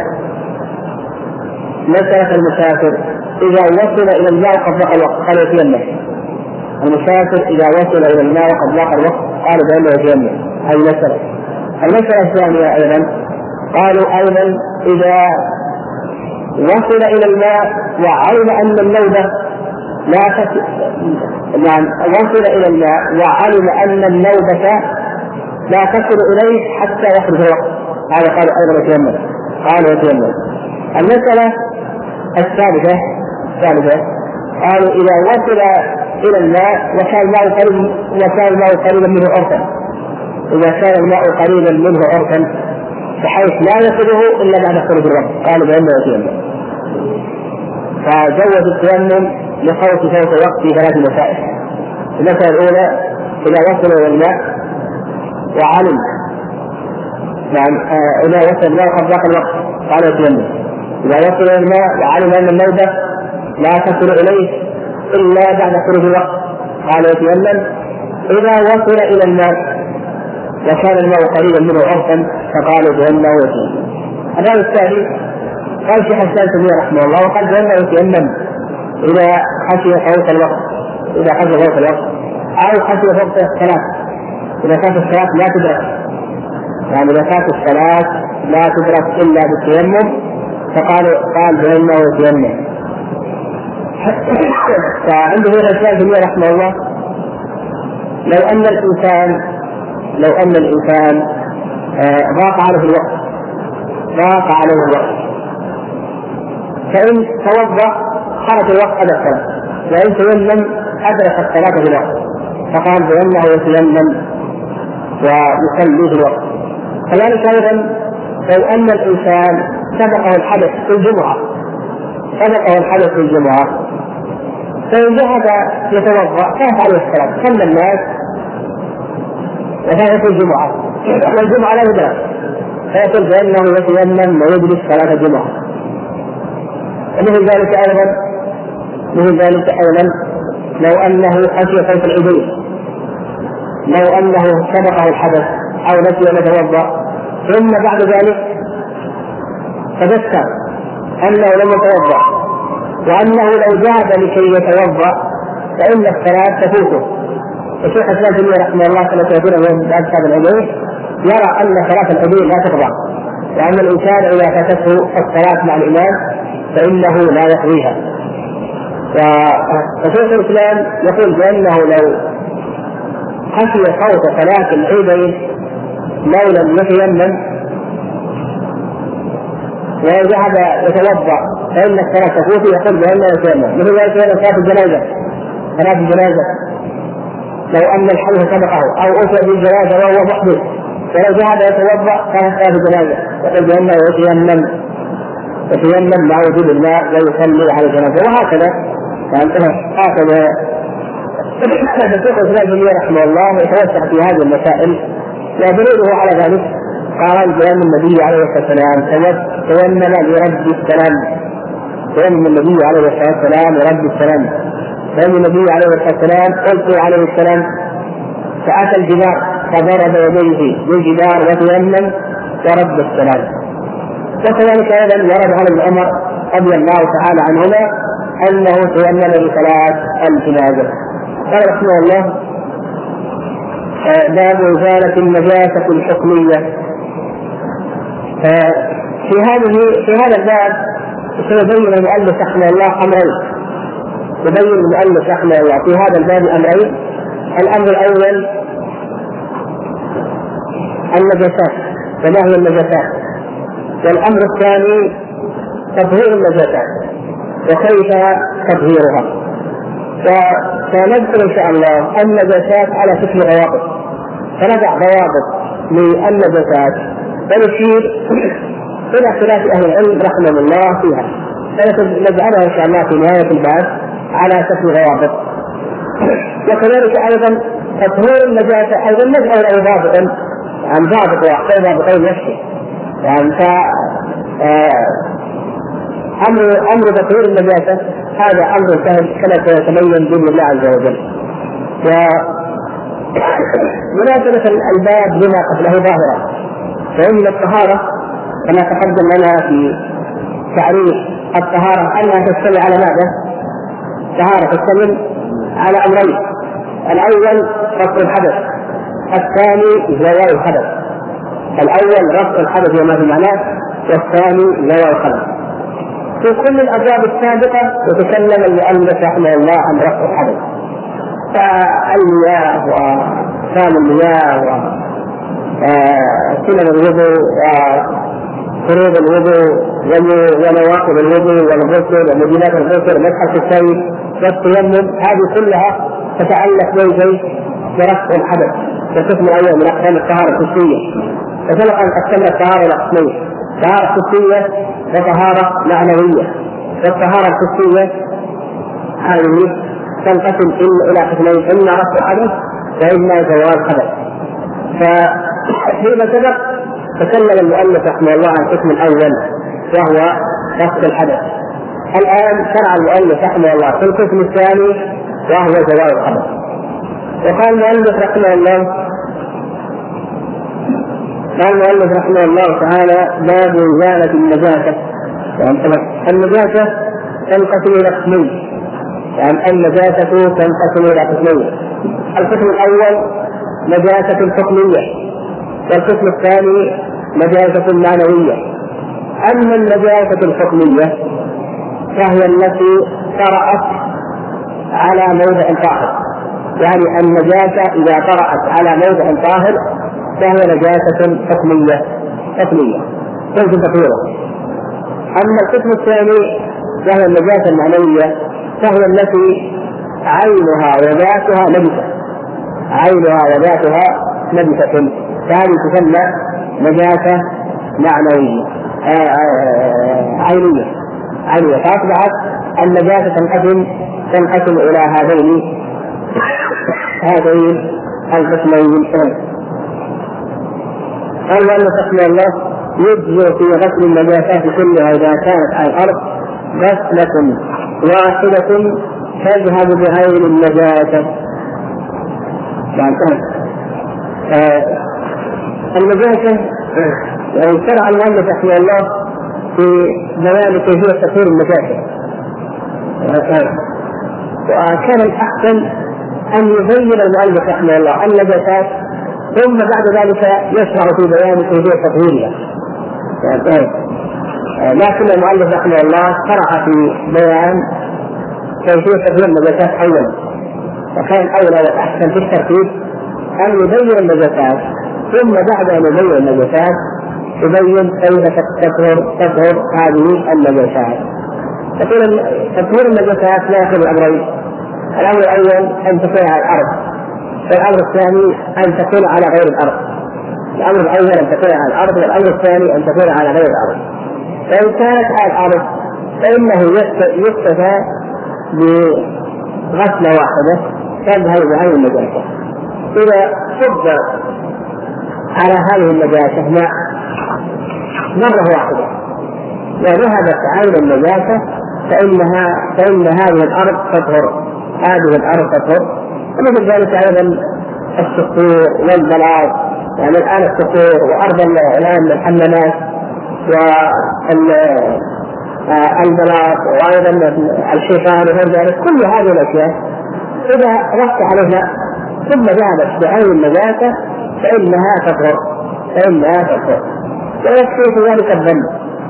المسافر إذا وصل إلى الماء قد ضاق الوقت قال يتيمم. المسافر إذا وصل إلى الماء قد ضاق الوقت قال بأنه يتيمم. هذه المسألة الثانية أيضا قالوا أيضا إذا وصل إلى الماء وعلم أن النوبة وصل إلى الماء وعلم أن النوبة لا تصل إليه حتى يخرج الوقت، هذا قالوا أيضا يتيمم. المسألة الثالثة قالوا إذا وصل إلى الماء وكان الماء قريبا منه عرفا، إذا كان الماء قريبا منه عرفا بحيث لا يصله إلا بعد خروج الوقت قالوا بأنه يتيمم. فجوز التيمم لخوف فوت الوقت في ثلاث مسائل. المسألة الأولى إذا وصل إلى الماء وعلم إذا وصل الماء قد ضاق الوقت قال يتيمم. إذا وصل إلى الماء وعلم أن النوبة لا تصل إليه إلا بعد خروج الوقت قال يتيمم. إذا وصل إلى الماء وكان الماء قريبا منه عرفا فقالوا بأنه يتيمم. الرأي الثاني قال شيخ الإسلام ابن تيمية رحمه الله وقال بأنه يتيمم إذا خشي فوت الوقت أو خشي فوت الصلاة، إذا كانت الصلاة لا تدرك، يعني إذا كانت الصلاة لا تدرك إلا بالتيمم قال بأنه يتيمم. فعنده شيخ الإسلام ابن تيمية رحمه الله لو أن الإنسان ضاق عليه الوقت فإن توضأ خرج الوقت أدى الصلاة، وإن تيمم أدرك الصلاة في الوقت فقال بأنه يتيمم ويصلي في الوقت. كذلك أيضا لو أن الإنسان سبقه الحدث في الجمعة فإن ذهب يتوضأ فات عليه الصلاة صلى الناس وفات الجمعة والجمعة لا يدرك فيقول بأنه يتيمم ويجلس صلاة الجمعة. مثل ذلك أيضا لو أنه خشي فوت العيدين، لو أنه سبقه الحدث أو نسي أن يتوضأ ثم بعد ذلك تذكر أنه لم يتوضأ وأنه لو ذهب لكي يتوضأ فإن الصلاة تفوته. الشيخ الإسلام ابن تيمية رحمه الله كما سيقول من أصحاب العيدين يرى أن صلاة العيدين لا تقضى، لأن الإنسان إذا فاتته الصلاة مع الإمام فإنه لا يقضيها. فشيخ الإسلام يقول بأنه لو خشي فوت صلاة العيدين لو لم يتيمم وذهب يتوضأ فإن الصلاة تفوت يقول بأنه يتيمم. مثل ذلك صلاة الجنازة لو أن الحدث سبقه أو أتى بالجنازة وهو محدث ولو ذهب يتوضأ كانت صلاة الجنازة يقول بأنه يتيمم مع وجود الماء ويصلي على الجنازة. وهكذا الشيخ الإسلام ابن تيمية رحمه الله يتوسع في هذه المسائل. ودليله على ذلك قال بأن النبي عليه الصلاة والسلام تيمم لرد السلام، تيمم النبي عليه الصلاة والسلام لرد السلام، فإن النبي عليه الصلاة والسلام ألقي عليه السلام فأتى الجدار فضرب يديه بالجدار وتيمم ورد السلام. وكذلك أيضا ورد عن ابن عمر رضي الله تعالى عنهما أنه تيمم لصلاة الجنازة. قال رحمه الله: باب إزالة النجاسة الحكمية. في هذا الباب سيبين المؤلف رحمه الله أمرين. في هذا الباب أمرين. الأمر الأول النجاسات فما هي النجاسات؟ والأمر الثاني تطهير النجاسات وكيف تطهيرها. فنذكر إن شاء الله النجاسات على شكل ضوابط، فنضع ضوابط للنجاسات ونشير إلى اختلاف أهل العلم رحمه الله فيها، فنجعلها إن شاء الله في نهاية البحث على شكل ضوابط. وكذلك أيضا تطهير النجاسة أيضا نجعل له ضابطا عن ضابط واحد ضابطين نفسه، يعني أمر تطهير النجاسة هذا أمر سهل كما سيتبين بإذن الله عز وجل. ومناسبة الباب لما قبله ظاهرة، فإن الطهارة كما تقدم لنا في تعريف الطهارة أنها تشتمل على ماذا؟ الطهارة تشتمل على أمرين: الأول رفع الحدث، الثاني زوال الحدث. الأول رفع الحدث وما في معناه، والثاني زوال الحدث. في كل الأبواب السابقة يتكلم المؤلف رحمه الله عن رفع الحدث، فالمياه وسام المياه وسنن الوضوء وفروض الوضوء ونواقض الوضوء والغسل ومدينات الغسل ومسحة الشيء والتيمم، هذه كلها تتعلق برفع الحدث كقسم أول من أقسام الطهارة الحسية. وسبق أن قسمنا الطهارة إلى قسمين: طهارة حسية وطهارة معنوية. والطهارة الحسية هذه تنقسم إلى قسمين: إما رفع الحدث وإما زوال الحدث. ففيما سبق تكلم المؤلف رحمه الله عن القسم الأول وهو رفع الحدث. الآن شرع المؤلف رحمه الله في القسم الثاني وهو زوال الحدث. وقال المؤلف رحمه الله تعالى: باب إزالة النجاسة. النجاسة تنقسم إلى قسمين، يعني النجاسة تنقسم إلى قسمين: القسم الأول نجاسة حكمية، والقسم الثاني نجاسة معنوية. أما النجاسة الحكمية فهي التي طرأت على موضع طاهر، يعني النجاسة إذا طرأت على موضع طاهر فهي نجاسة حكمية يمكن تطهيرها. أما القسم الثاني وهي النجاسة المعنوية فهي التي عينها وذاتها نجسة، فهذه تسمى نجاسة معنوية عينية. فأصبحت النجاسة تنقسم إلى هذين القسمين. قال أن رحمه الله: يجزء في غسل النجاسات كلها إذا كانت على الأرض غسلة واحدة تذهب بعين النجاسة. النجاسة يعني شرع المؤلف رحمه الله في بيان كيفية تطهير النجاسة، وكان الأحسن أن يبين المؤلف رحمه الله النجاسات ثم بعد ذلك يشرع في بيان كيفية تطهيرها. لكن المؤلف رحمه الله شرع في بيان كيفية تطهير النجاسات أولا، وكان الأولى والأحسن في الترتيب أن يبين النجاسات ثم بعد أن يبين النجاسات يبين كيف تطهر هذه النجاسات. تطهير النجاسات لا يأخذ الأمرين: الأمر الأول أن تكون على الأرض، والأمر الثاني أن تكون على غير الأرض. الأمر الأول أن تكون على الأرض، والأمر الثاني أن تكون على غير الأرض. فإن كانت على الأرض فإنه يكتفى بغسلة واحدة تذهب بعين النجاسة. إذا صب على هذه النجاسة ماء مرة واحدة وذهبت عين النجاسة فإن هذه الأرض تطهر. ومثل ذلك أيضا الصخور والبلاط، يعني الآن الصخور وأرض الآن الحمامات والبلاط وأيضا الشيطان وغير ذلك، كل هذه الأشياء إذا رفت عليها ثم ذهبت بعين النجاسة فإنها تطهر. ويكفي في ذلك الظن،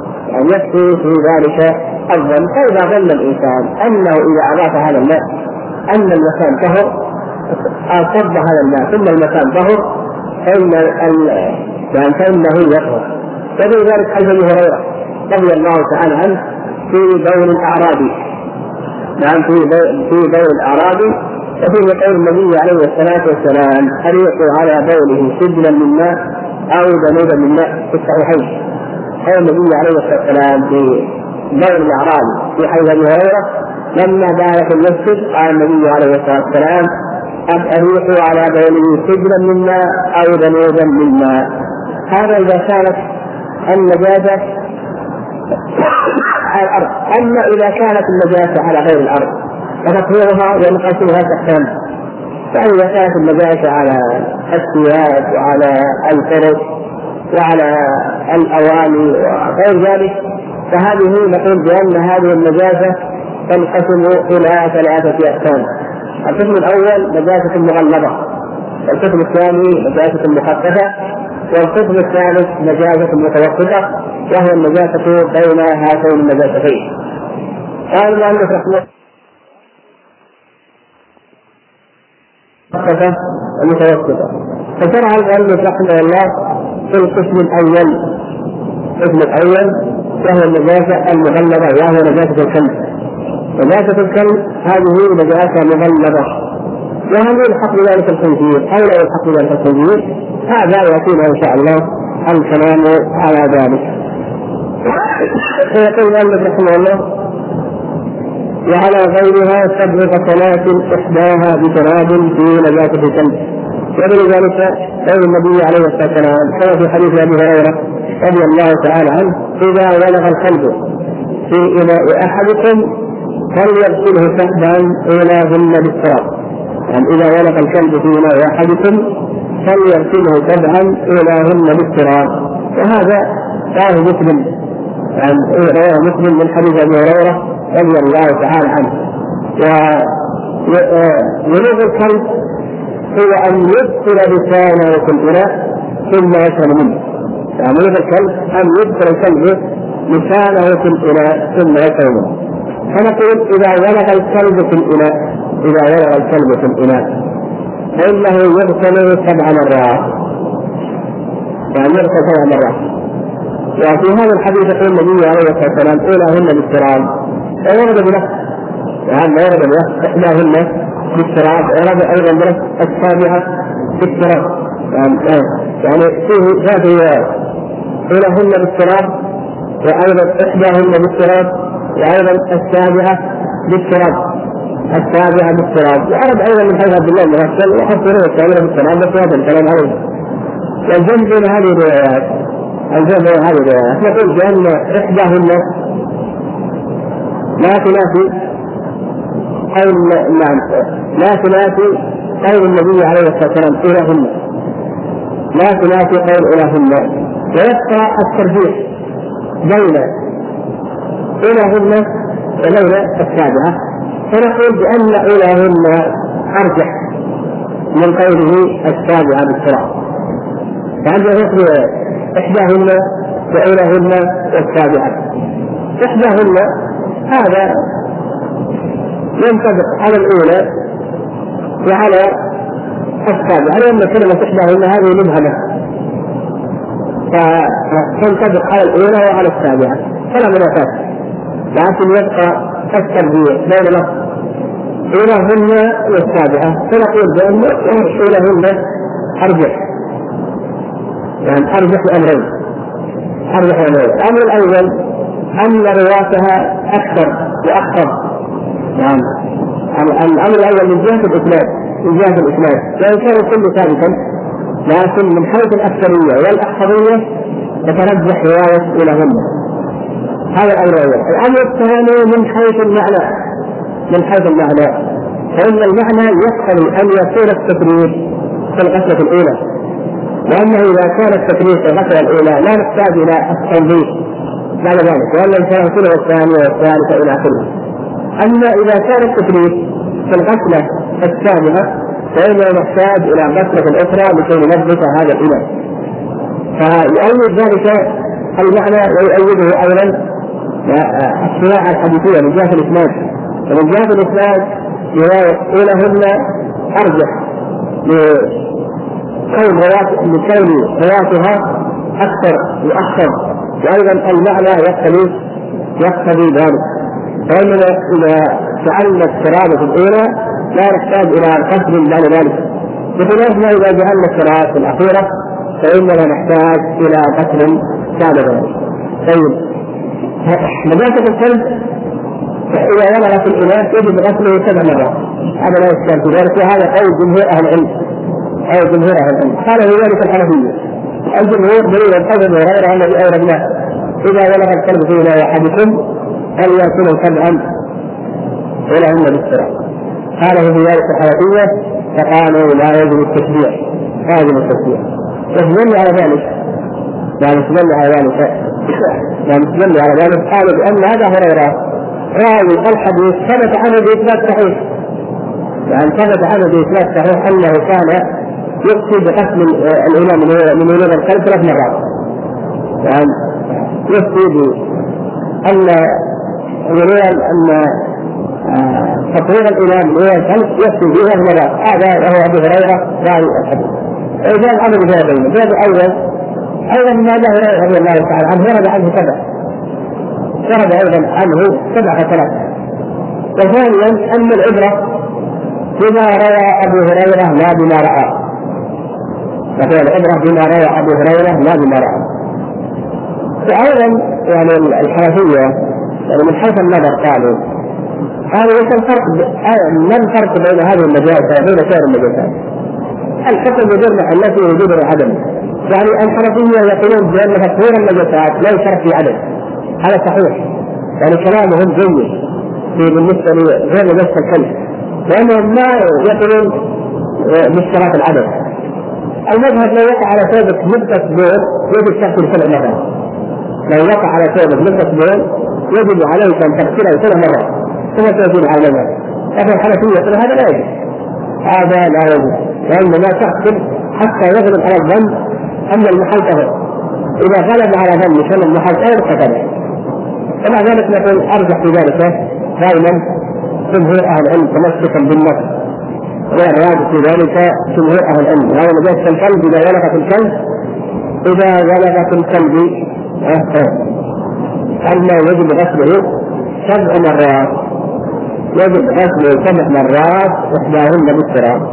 فإذا ظن الإنسان أنه إذا أضاف هذا الماء أن المكان طهر، صب هذا الماء ثم المكان طهر، فإن يعني فإنه يطهر. وفي ذلك حديث أبي هريرة رضي الله تعالى عنه في بول الأعرابي، نعم في بول الأعرابي، وفيه قول النبي عليه الصلاة والسلام: أريقوا على بوله سجلا من ماء أو ذنوبا من ماء في الصحيحين. قول النبي عليه الصلاة والسلام في بول الأعرابي في حديث أبي هريرة لما بال في المسجد قال النبي عليه الصلاة والسلام: أريقوا على بوله سجلا من ماء أو ذنوبا من ماء. هذا إذا كانت النجاسة على الأرض. أما إذا كانت النجاسة على غير الأرض فتطهيرها ونقصها تحتمل. فإذا كانت النجاسة على الثياب وعلى الفرش وعلى الأواني وغير ذلك فهذه نقول بأن هذه النجاسة تنقسم إلى 3 أقسام. القسم الأول نجاسة مغلظة، والقسم الثاني نجاسة مخففة، والقسم الثالث نجاسة متوسطة، وهي النجاسة بين هاتين النجاستين. قال المؤلف رحمه الله مخففة ومتوسطة. فشرع المؤلف رحمه الله في القسم الأول. القسم الأول وهو النجاسة المغلظة، وهو نجاسة الكلب. نجاسة الكلب هذه نجاسة مغلظة، وهل يلحق بذلك الخنزير أو لا يلحق بذلك الخنزير؟ هذا يأتينا إن شاء الله الكلام على ذلك. فيقول المؤلف رحمه الله: وعلى غيرها 7 غسلات إحداها بتراب في نجاسة الكلب. ومن ذلك قول النبي عليه الصلاة والسلام كما في حديث أبي هريرة رضي الله تعالى عنه: إذا ولغ الكلب في إناء أحدكم فليغسله 7 أولاهن بالتراب. يعني إذا ولغ الكلب في إناء أحدكم فليغسله 7 أولاهن بالتراب. وهذا رواه مسلم، يعني رواه مسلم من حديث أبي هريرة رضي الله تعالى عنه. وولوغ الكلب هو أن يدخل لسانه في الإناء ثم يشرب منه. يعني ولوغ الكلب أن يدخل الكلب لسانه في الإناء ثم يشرب منه. فنقول إذا ولغ الكلب في الإناء، إذا ولغ الكلب في الإناء فإنه يغسل 7 مرات، يعني يغسل 7 مرات. وفي هذا الحديث يقول النبي عليه الصلاة والسلام: أولاهن بالتراب. فورد بنفس، يعني ورد بنفس إحداهن بالتراب، ورد أيضا بنفس 7 بالتراب. يعني فيه 3 روايات: أولاهن بالتراب، وأيضا إحداهن بالتراب، وأيضا 7 بالتراب. 7 بالتراب. وعرض أيضا من حديث عبد الله بن مسعود وحصلوا 7 بالتراب، بس هذا الكلام عليه. والجمع بين هذه الروايات، نقول بأن إحداهن لا تنافي قول النبي عليه الصلاة والسلام أولاهن، لا تنافي قول أولاهن، ويبقى الترجيح بين أولاهن وبين 7. فنقول بأن أولاهن أرجح من قوله 7 بالتراب. فعندما يقول إحداهن وأولاهن 7، إحداهن هذا ينطبق على الأولى وعلى 7، لأن كلمة إحداهن هذه مبهمة فتنطبق على الأولى وعلى 7 فلا منافاة. لكن يبقى الترجيح بين لفظ أولاهن و7، فنقول بأن أولاهن أرجح، يعني أرجح الأمرين. الأمر الأول أن رواتها أكثر وأخطر. يعني الأمر الأول من جهة الإسناد، وإن كان كل ثابتا لكن من حيث الأكثرية والأحفظية تترجح رواية أولاهن. هذا الأمر الأول. الأمر الثاني من حيث المعنى، فإن المعنى يقتضي أن يكون التفريط في الغسلة الأولى، لأنه إذا كان التفريط في الغسلة الأولى لا نحتاج إلى التنظيف بعد ذلك، ولا الثانية والثالثة إلى آخره. أما إذا كان التفريط في الغسلة الثانية فإنه نحتاج إلى غسلة أخرى لكي ننظف هذا الإناء. فيؤيد ذلك المعنى ويؤيده أيضا الصناعة الحديثية من جهة الإسناد. ومن جهة الإسناد رواية أولاهن أرجح كون رواتها أكثر وأحسن، وأيضا المعنى يقتضي ذلك. فإننا إذا جعلنا القراءة الأولى لا نحتاج إلى قصد بعد ذلك، بخلاف ما إذا جعلنا القراءة الأخيرة فإننا نحتاج إلى قصد بعد ذلك. طيب، نجاسة الكلب إذا ولغت الإناث يجب غسله 7 مرات، هذا لا يشكل في ذلك، وهذا قول جمهور أهل العلم. قال في ذلك الحنفية. الجمهور دليل الحديث غير الذي أوردناه: إذا ولغ الكلب في إناء أحدكم فليأكله 7 ولهن بالسرعة. قاله في ذلك الحنفية فقالوا لا يجب التشبيع. يستدل على ذلك قالوا بأن هذا هريرة راوي الحديث ثبت عنه بإثبات صحيح، أنه كان يقصد بقسم الإمام من ولد الكلب 3 مرات. يعني يقصد أن تطوير الإمام من ولد الكلب يقصد به 3 مرات. هذا هو أبو هريرة راوي الحديث. إذا الأمر بهذين جاب أيضا ما له هريرة رضي الله تعالى عنه ورد عنه 7 حسنات. وثانيا أن العبرة بما روى أبو هريرة لا بما رأى. فأيضا يعني الحنفية يعني من حيث النظر قالوا ما الفرق بين هذه النجاسة وبين سائر النجاسات؟ الحكم يدل على التي وجود العدم. يعني الحنفية يقولون بأن تطهير النجاسات لا يشترط في عدم، هذا صحيح، يعني كلامهم جيد بالنسبة لغير نجاسة الكلب، لأنهم ما يقولون باشتراط العدم. المذهب لو وقع على ثوبك نقطة بول يجب تغسل 7 مرات. لو وقع على ثوبك نقطة بول يجب عليك أن تغسله 7 مرات ثم تزيل على المذهب. لكن الحنفية يقول هذا لا يجب، لأنما تغسل حتى يغلب على الظن أن المحل طهر. إذا غلب على ظن أن المحل طهر فكذا. ومع ذلك نقول أرجح في ذلك دائما جمهور أهل العلم تمسكا بالنص، ويراد في ذلك جمهور أهل العلم. هذا نجاسة الكلب إذا ولغت الكلب أما يجب غسله 7 مرات، إحداهن بالسرعة.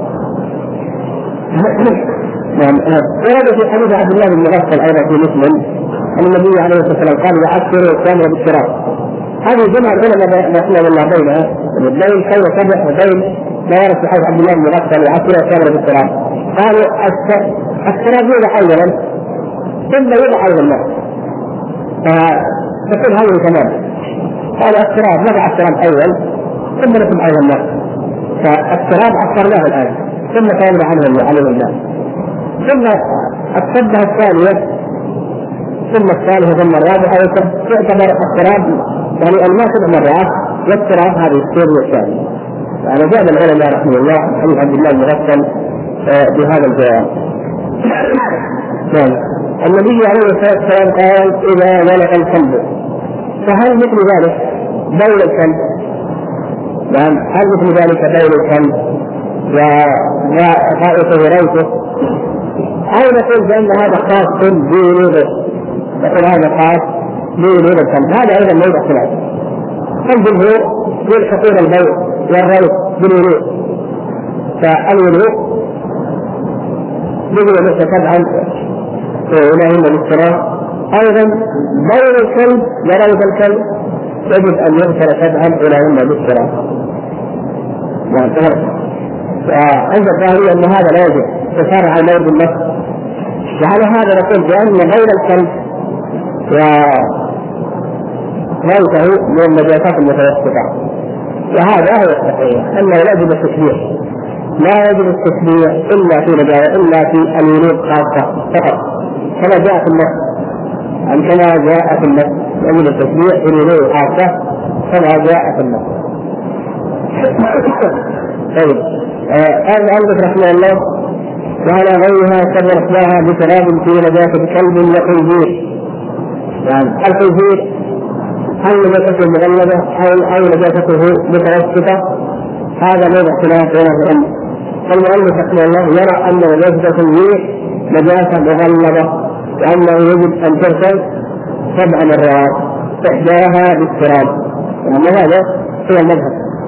ورد في حديث عبد الله بن مغفل أيضا في مسلم أن النبي عليه الصلاة والسلام قال: وأكثروا التمر بالسرعة. هذه جمع العلماء رحمه الله بين خير سبح وبين ما يرد في حديث عبد الله بن مغفل وأكثروا التمر بالسرعة. قالوا السرعة يوضع أولا ثم يوضع أيضا النار، فتكون هذه تمام. قالوا السرعة نضع السرعة أول ثم نكون أيضا النار، فالسرعة أكثرناه الآن ثم كان عنه النار، ثم الصدها الثانية ثم الثالثة ثم الرابعة، تعتبر السرعة يعني الماء 7 مرات والسرعة هذه السورية الثانية. يعني جاب العلماء رحمه الله حديث عبد الله المغفل بهذا الجواب. النبي عليه الصلاة والسلام قال: إذا ولغ الكلب، فهل مثل ذلك بول الكلب؟ هل مثل ذلك بول الكلب وغائطه وريته؟ أو نقول بأن هذا خاص بولوغه، نقول هذا خاص بولوغ الكلب، هذا أيضا موضع خلاف. فالجمهور يلحقون البول والريت بالولوغ، فالولوغ يجب أن طبعا إلهنا بالسرعة. أيضا بول الكلب وريت الكلب يجب أن يغسل 7 إلهنا بالسرعة. عند الظاهرية أن هذا لا يجب، تسارع على الموت بالنفس. وعلى هذا نقول بأن بول الكلب وريته من النجاسات المتوسطة، وهذا هو الصحيح أنه لا يجب التشبيع إلا في نجاسة إلا في الولوغ خاصة فقط، كما جاء في النص يجب التشبيع في الولوغ خاصة كما جاء في النص. طيب، قال ألبس رحمه الله: وعلى غيرها كبر إحداها بتراب في نجاسة كلب وخنزير. يعني الخنزير هل نجاسته مغلظة أو نجاسته متوسطة؟ هذا موضع خلاف بين العلم. فالمؤلف رحمه الله يرى أن نجاسة التنويع نجاسة مغلظة، وأنه يجب أن تغسل 7 مرات، إحداها بالتراب، وأن هذا هو المذهب،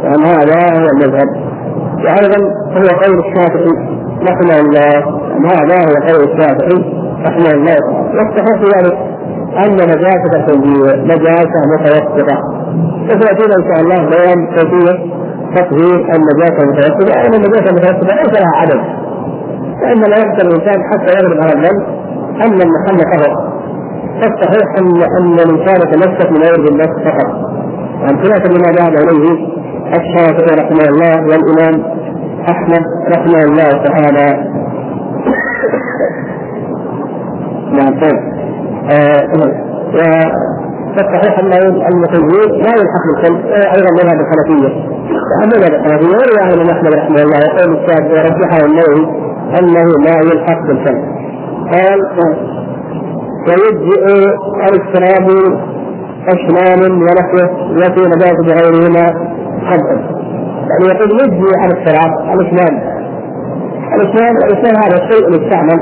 وأيضا هو قول الشافعي رحمه الله، هذا هو قول الشافعي رحمه الله. والصحيح في ذلك أن نجاسة التنويع نجاسة متوسطة، وسيأتينا إن شاء الله بيان كيفية تطهير النجاسة المتوسطة. أن النجاسة المتوسطة ليس لها عدد، فإن لا يقدر الإنسان حتى يغلب على الذنب أن المحل طهر. فالصحيح أن الإنسان يتمسك من غير النفس فقط، وأمثلة لما ذهب إليه الشافعي رحمه الله والإمام أحمد رحمه الله تعالى. فالصحيح أن المتنويع لا يلحق بالكلب، أيضا مذهب الحنفية، مذهب الحنفية وروى عن أحمد رحمه الله يقول الشافعي ورجحه النووي أنه لا يلحق بالكلب. قال ويجزئ الاضطراب أشمال ونحوه التي نجاسة بغيرهما خمسا. يعني يقول يجزئ عن الاضطراب الإسلام هذا شيء يستعمل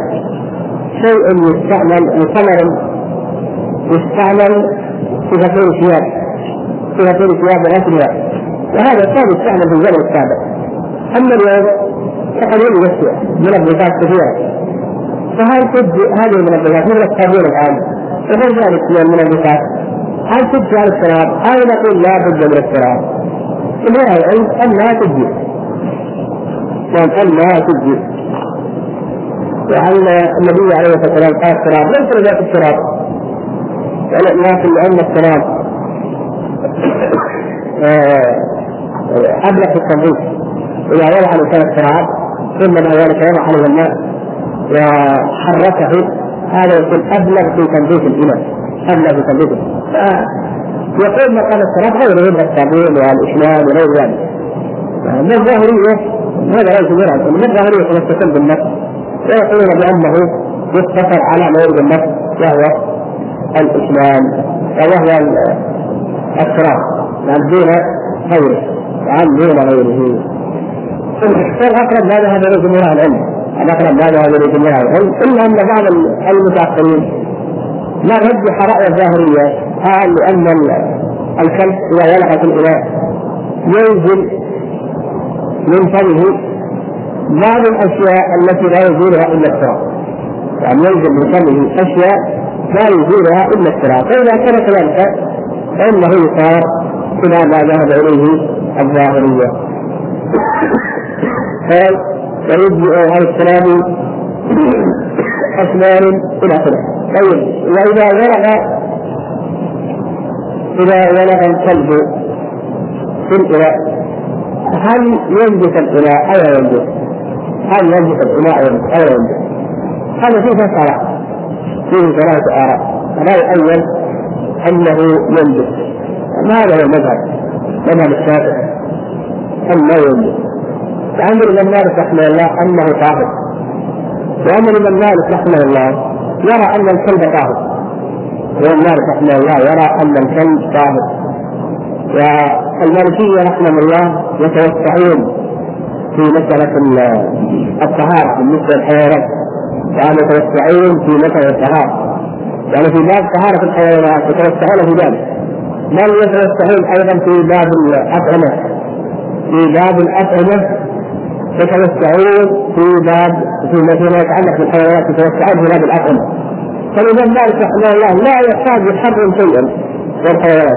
ثمر يستعمل في غسيل ثياب وغسلها، وهذا كان يستعمل في الزمن السابق. أما اليوم فقد يوجد أشياء منبهات كثيرة، فهل تجزئ هذه المنبهات مثل الصابون الآن وغير ذلك من المنبهات، هل تجزئ عن الاضطراب؟ أو نقول لا بد من الاضطراب؟ إنها العلم أنها تجزئ، وعن النبي عليه الصلاة والسلام قال التراب ليس لذات التراب، لكن لأن التراب أبلغ في التنظيف، إذا وضع الإنسان التراب ثم بعد ذلك يضع عليه الماء وحركه، هذا يكون أبلغ في تنظيف الإناء، يقول مقام التراب غير يبقى الصابون والإشمام وغير ذلك. من الظاهرية هذا ليس مرعب، من الظاهرية تمسكون بالنفس ويقولون بأنه يتصل على ما يريد النفس وهو الإسلام وهو التراب دون غيره. فالأقرب هذا جمهور العلم، إلا أن بعض المتأخرين لا رجح رأي الظاهرية، قال لأن الكلب إذا ولغ في الإناء ينزل من فمه بعض الأشياء التي لا يزولها إلا التراب، يعني ينزل من فمه أشياء لا يزولها إلا التراب، فإذا كان كذلك فإنه يصار إلى ما ذهب إليه الظاهرية. قال ويجزئ عن التراب أسنان إلى آخره. طيب وإذا ولغ الكلب في الإناء هل ينجس الإناء أو لا ينجس؟ هذا فيه ثلاثة آراء. الرأي الأول أنه ينجس، هذا هو مذهب الشافعي أنه ينجس، وعند الإمام مالك رحمه الله أنه طاهر، وأما الإمام مالك رحمه الله يرى أن الكلب طاهر، والمالكية رحمه الله يتوسعون في مسألة الطهارة بالنسبة للحيوانات، يعني يتوسعون في مسألة الطهارة، يعني في باب طهارة الحيوانات يتوسعون في ذلك، بل يتوسعون أيضا في باب الأطعمة، يتوسعون فيما يتعلق بالحيوانات، يتوسعون في باب الأطعمة. فالإمام مالك رحمه الله لا يحتاج يحرم شيئا والحيوانات،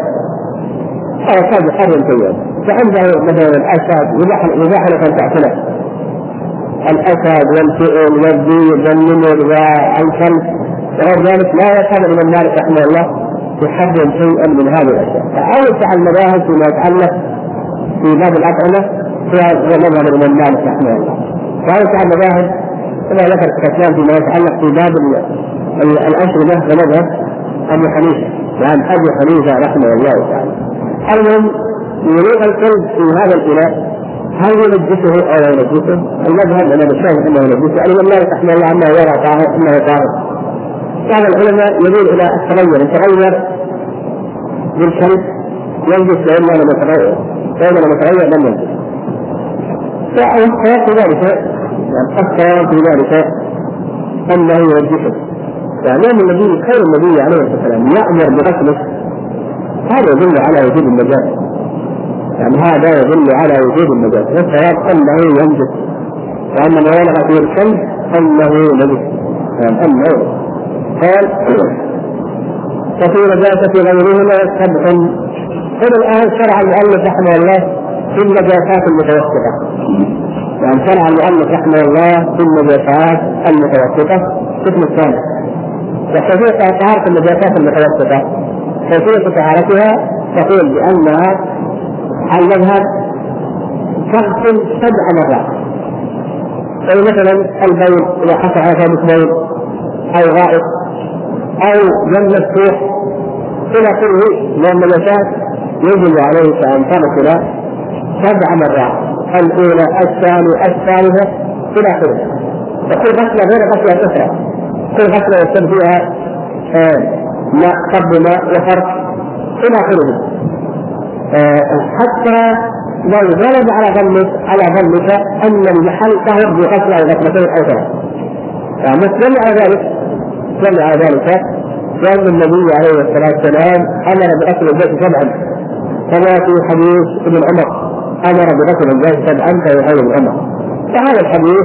فعنده مثلا الأسد يباح لك أن تأكله، الأسد والفئل والذئب والنمر والكلب وغير ذلك، لا يحتاج الإمام مالك رحمه الله يحرم شيئا من هذه الأشياء. فأوسع المذاهب فيما يتعلق في باب الأطعمة هو مذهب الإمام مالك رحمه الله، وأوسع المذاهب كما ذكر الكلام فيما يتعلق في باب الأشربة ومذهب أبي حنيفة، وعن أبي حنيفة رحمه الله تعالى. المهم يلوغ الكلب في هذا الإناء هل ينجسه أو لا ينجسه؟ المذهب أنا بالشاهد أنه ينجسه، الإمام مالك رحمه الله أنه يرى طاهر أنه طاهر. بعض العلماء يميل إلى التغير بالكلب ينجس، لأنه لم يتغير لم ينجس. والصواب في ذلك الصواب في ذلك أنه يوجهه، يعني النبي خير النبي عليه الصلاة والسلام يأمر بغسله، هذا يدل على وجود النجاسة، يعني هذا يدل على وجود النجاسة. والصواب أنه ينجس، وأن ما ولغ فيه الكلب أنه نجس، يعني أنه قال وفي نجاسة غيرهما سبع. هنا الآن شرع المؤلف رحمه الله في النجاسات المتوسطة، يعني شرع المؤلف رحمه الله في النجاسات المتوسطة قسم الثاني. وكيفية طهارة النجاسات المتوسطة كيفية طهارتها تقول بأنها المذهب تغسل 7 مرات. أي مثلا البول إذا حصل على ثابت بول أو غائط أو دم مفتوح إلى آخره من النجاسات يجب عليه أن تغسل 7 مرات، الأولى الثالثة إلى آخره. وكل غسلة غير غسلة أخرى، كل غسلة يصير فيها ماء صب ماء وفرق إلى آخره، حتى لو غلب على ظنك أن المحل طهر بغسلة أو غسلتين أو 3. فمثل على ذلك لأن النبي عليه الصلاة والسلام أمر بغسل البيت 7 كما في حديث ابن عمر أمر بغسل البيت 7 في حديث ابن عمر. فهذا الحديث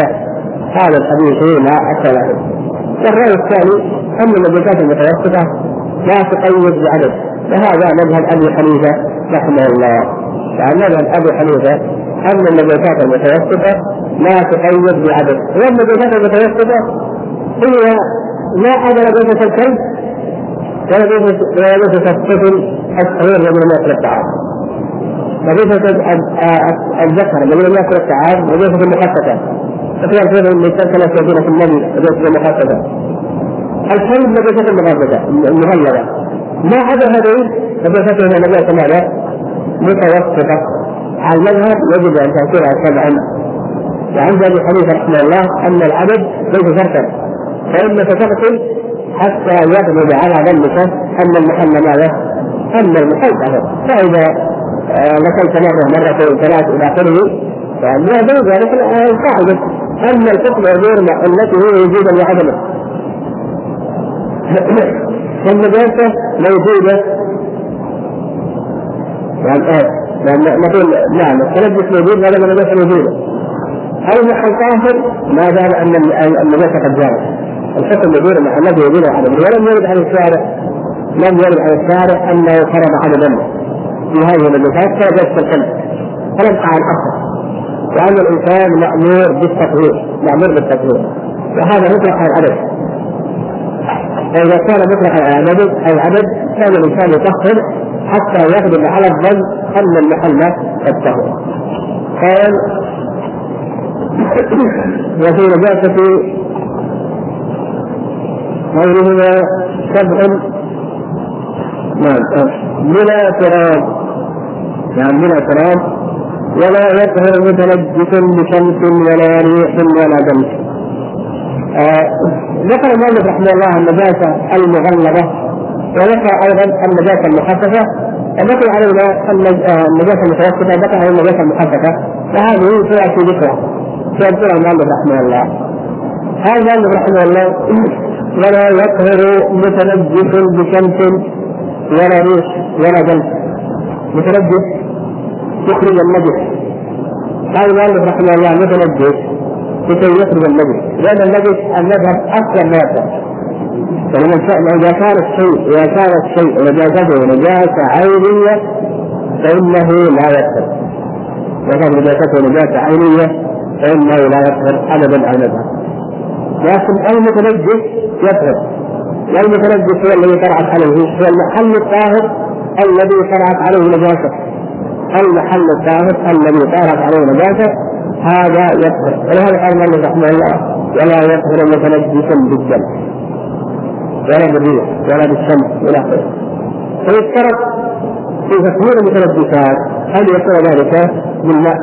لا أثر له. والرأي الثاني أن النجاسات المتوسطة لا تقيد بعدد، وهذا مذهب أبي حنيفة رحمه الله. يعني مذهب أبي حنيفة أن النجاسات المتوسطة لا تقيد بعدد، والنجاسات المتوسطة هي لا أدرى نجاسة الكلب ولا نجاسة الطفل الصغير الذي لم يأكل الطعام، نجاسة الذكر الذي لم يأكل الطعام، نجاسة المخففة مثل الفيض اللي كان يكون في النبي نجاسة المخففة، الكلب نجاسة المغلظة. ما عدا هذين نجاسته نجاسة ماذا؟ متوسطة. على المذهب يجب أن تأكلها 7. وعند أبي حنيفة رحمه الله أن العدد ليس شرطا، فإنك تغسل حتى يغلب على ظنك أن المحل ماذا؟ أن المحل طهر. فإذا غسلت مرة 3 إلى آخره فلا بد ذلك القاعدة أن الحكم غير التي هي وجودا وعدما. فالنجاسة موجودة، نقول نعم التلبس موجود هذا النجاسة موجودة. المحل طاهر ما دام أن النجاسة قد جاءت، الحكم يقول أن الذي يجوز عدم، ولم يرد على الشارع أنه فرض عددا في هذه النجاسات كجسد القلب، فنبقى على الأصل وأن الإنسان مأمور بالتطهير، وهذا مطلق على العدد. فإذا كان مطلق على العدد كان الإنسان يطهر حتى يغلب على الظن أن المحل قد طهر. قال وفي نجاسة غيرهما 7 من تراب، يعني من تراب، ولا يطهر متلبس بشمس ولا ريح ولا دم. ذكر المؤلف رحمه الله النجاسة المغلظة، وذكر أيضا النجاسة المخففة، وذكر علينا النجاسة المتوسطة، ذكر علينا النجاسة المخففة، فهذه سيأتي ذكرها سيذكرها المؤلف رحمه الله. هذا المؤلف رحمه الله ولا يطهر متلبس بشمس ولا ريح ولا دم. متلبس يخرج النجس، هذا المؤلف رحمه الله متلبس لكي يخرج النجس، لأن النجس المذهب أصلا ما يطهر. إذا كان الشيء نجاسته نجاسة عينية فإنه لا يطهر، إذا كان نجاسته نجاسة عينية فإنه لا يطهر أبدا عن المذهب. لكن المتنجس يطهر، والمتنجس هو الذي طرأت عليه، هو المحل الطاهر الذي طرأت عليه نجاسة، المحل الطاهر الذي طرأت عليه نجاسة هذا يطهر. ولهذا قال المؤلف رحمه الله ولا يطهر متنجسا بالدم ولا بالريح ولا بالشمس ولا غيره. فيشترط في تطهير المتنجسات أن يكون ذلك بالماء،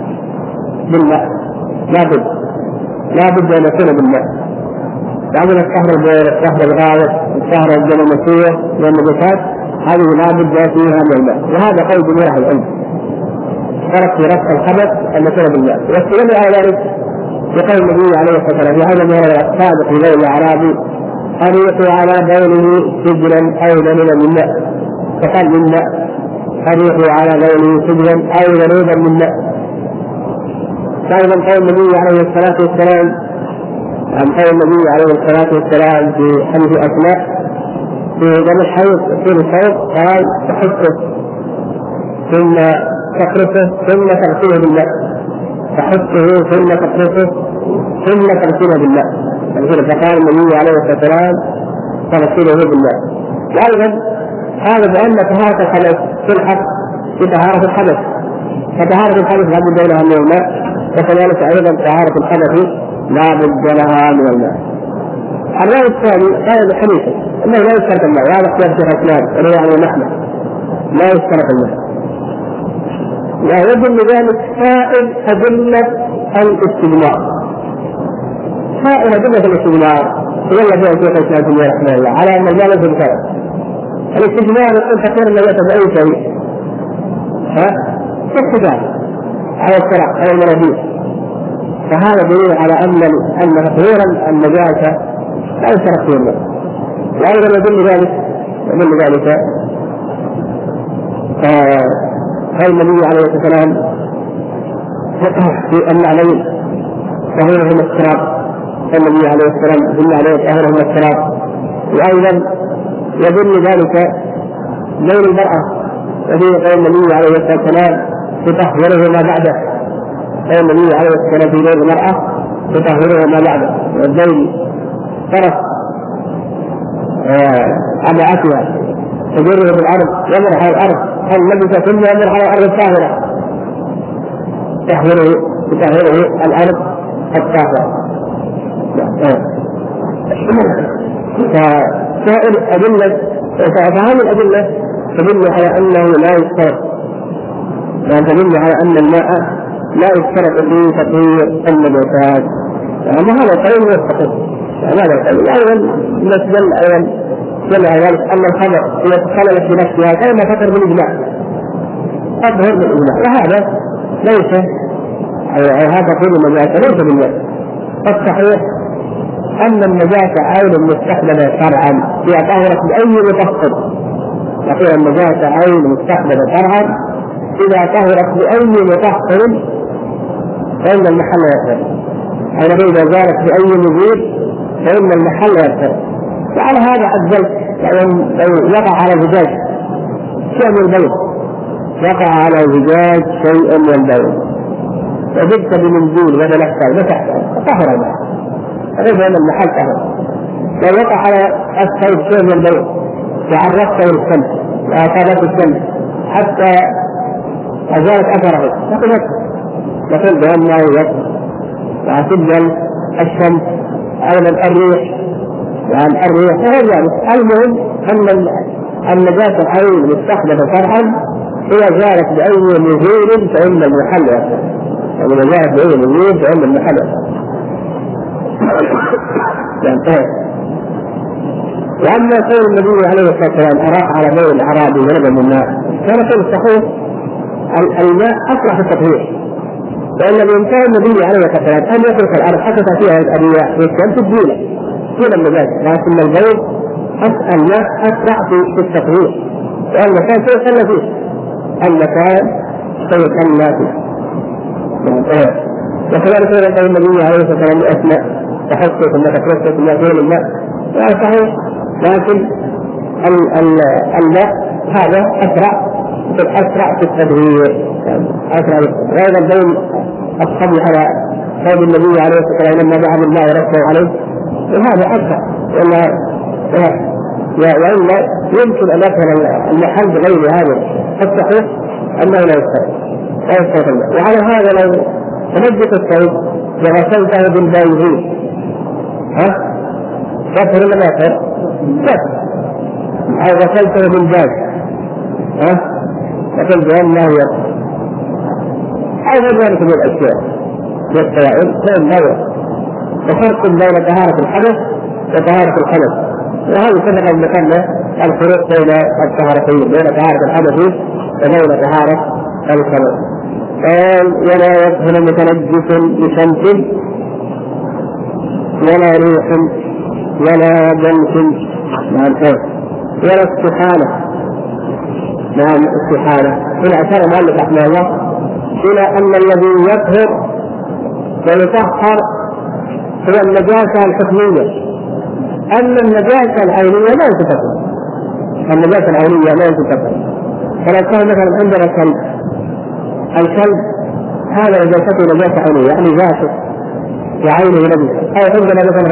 لا بد أن يكون بالماء. تعمل الطهر البول، الطهر الغائط، الطهر الدم المسيح والنجاسات، هذه لا بد فيها من الماء، وهذا قول جميع العلم. اشترك في رفع الحدث المسير بالماء. واستدل على ذلك بقول النبي عليه الصلاه والسلام في هذا الموضع الصادق في بول الاعرابي اريق على بوله سجلا او ذنوبا من ماء، فقال من ماء، اريق على بوله سجلا او ذنوبا من ماء. فايضا قول النبي عليه الصلاه والسلام عن قول النبي عليه الصلاه والسلام في حديث اسماء في دم الحيض يصير الصوت قال تحطه ثم تقرصه ثم تغسله بالماء، تحطه ثم تقرصه ثم تغسله بالماء. فقال النبي عليه الصلاه والسلام تغسله بالماء. وايضا هذا بان طهاره الحدث تلحق بطهاره الحدث، فطهاره الحدث لا بد لها من الماء، وكذلك ايضا طهاره الحدث لا بد لها من الماء. الرأي الثاني قال الحديث انه لا يشترط الماء، وهذا اختيار شيخ الاسلام وله يعني نحن لا يشترط الماء. لا يدل ذلك سائر أدلة الاستجمار، سائر أدلة الاستجمار ولا فيها شيخ الاسلام ابن رحمه الله على ان الماء ليس بشرط. الاستجمار يقول تقول انه يأتي بأي شيء اقتداء على الشرع على المنابيع، فهذا دليل على ان تطهير النجاسة لا يشترط فيه الماء. وأيضا يدل ذلك قال النبي عليه الصلاة والسلام في النعلين طهورهما التراب، النبي عليه الصلاة والسلام دل عليه طهورهما التراب. وأيضا يدل ذلك بين المرأة الذي قال النبي عليه الصلاة والسلام تطهره ما بعده، قال النبي عليه الصلاة والسلام في بين المرأة تطهره ما بعده، والبين طرف عباءتها تجره بالأرض يمرح على الأرض هل لبس ثم يمرح على الأرض الطاهرة تطهره الأرض الطاهرة. فسائر أدلة فهذه الأدلة تدل على أنه لا يشترط، تدل على أن الماء لا يشترط في تطهير النجاسات. هذا القول يستقر هذا القول. أيضا نسجل أيضا جل ذلك أن الخبر إذا تخللت بنفسها كما فكر بالإجماع أظهر بالإجماع، وهذا ليس هذا كل النجاسة ليس بالماء. الصحيح أن النجاسة عين مستحدثة شرعا إذا طهرت بأي مطهر، يقول النجاسة عين مستحدثة شرعا إذا طهرت بأي مطهر فإن المحل يطهر، أي إذا زالت بأي مزيد فإن المحل يطهر. وعلى هذا عزلت لو وقع على زجاج شيء من البيض، وقع على زجاج شيء من البيض وجبت بمنزول ودلقته مسحته طهر الماء، فليس أن المحل طهر. لو وقع على الثوب شيء من البيض وعرفته الشمس وأصابته الشمس حتى أزالت أثره نقول بأنه يطهر. وتبدل الشمس أيضا الريح وعن الريح وغير ذلك. المهم أن النجاسة العين مستحدثة شرعا إذا زالت بأي نزول فإن المحل يطهر، إذا زالت بأي نزول فإن المحل يطهر. وأما قول النبي عليه الصلاة والسلام أراق على بول الأعرابي ونبع من الماء، كان قول الصحيح الماء أصلح التطهير، لأن الإنسان النبي عليه الصلاة والسلام أن يترك الأرض حتى فيها الأرياح والشمس تبديله كل النجاسة، لكن البيض الماء أسرع في التطهير، والمكان سيخلى فيه وكذلك قال النبي عليه الصلاة والسلام لأسماء تحطه ثم تكرسه ثم يكون الماء، هذا صحيح، لكن الماء هذا أسرع في التدهير أسرع. وأيضا بين الصبي على قول النبي عليه الصلاة والسلام لما ذهب الله ورسله عليه، وهذا أسرع وإلا يمكن أن يكون المحل بغير هذا. الصحيح أنه لا يستطيع الماء. وعلى هذا لو تنجت الثوب وغسلته بالبايظين يطهر ولا لا يطهر؟ أو غسلته بالباج لكن بأنه يطهر، أو غير ذلك من الأشياء والسوائل فإن هذا وفرق بين طهارة الحدث وطهارة الخلل. وهذا سبق أن ذكرنا الفروق بين الطهارتين، بين طهارة الحدث وبين طهارة الخلل. قال ولا يطهر متنجس بشمس ولا ريح ولا جنس ولا استحالة. نعم استحالة. هنا أشار المؤلف رحمه الله إلى أن الذي يطهر ويطهر هو النجاسة الحكمية، أما النجاسة العينية لا تطهر. النجاسة العينية لا تطهر. فلو كان مثلا عندنا كلب، الكلب هذا نجاسته نجاسة عينية يعني ذاته وعينه نجسة، أو عندنا مثلا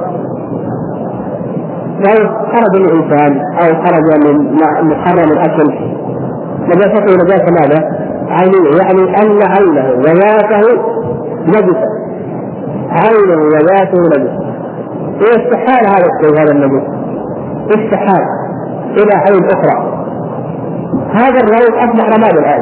غير خرج من الإنسان أو خرج من محرم الأكل نجاسته نجاسة ماذا؟ عينية، يعني أن عينه وذاته نجسة، عينه وذاته نجسة. ويستحال هذا الشيء، هذا النجس استحال إلى عين أخرى. هذا الرجل أصبح رماد الآن،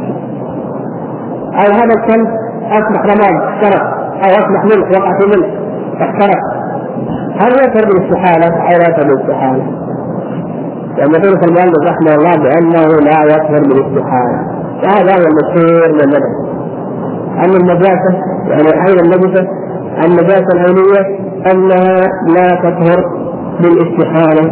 أو هذا الكلب أصبح رماد احترق، أو أصبح ملح وقع في ملح احترق، هل يظهر بالاستحالة أو لا يظهر بالاستحالة؟ لما يقول المؤلف رحمه الله بأنه لا يظهر بالاستحالة، وهذا هو المشهور من المذهب أن النجاسة يعني عين النجسة النجاسة العينية أنها لا تظهر بالاستحالة.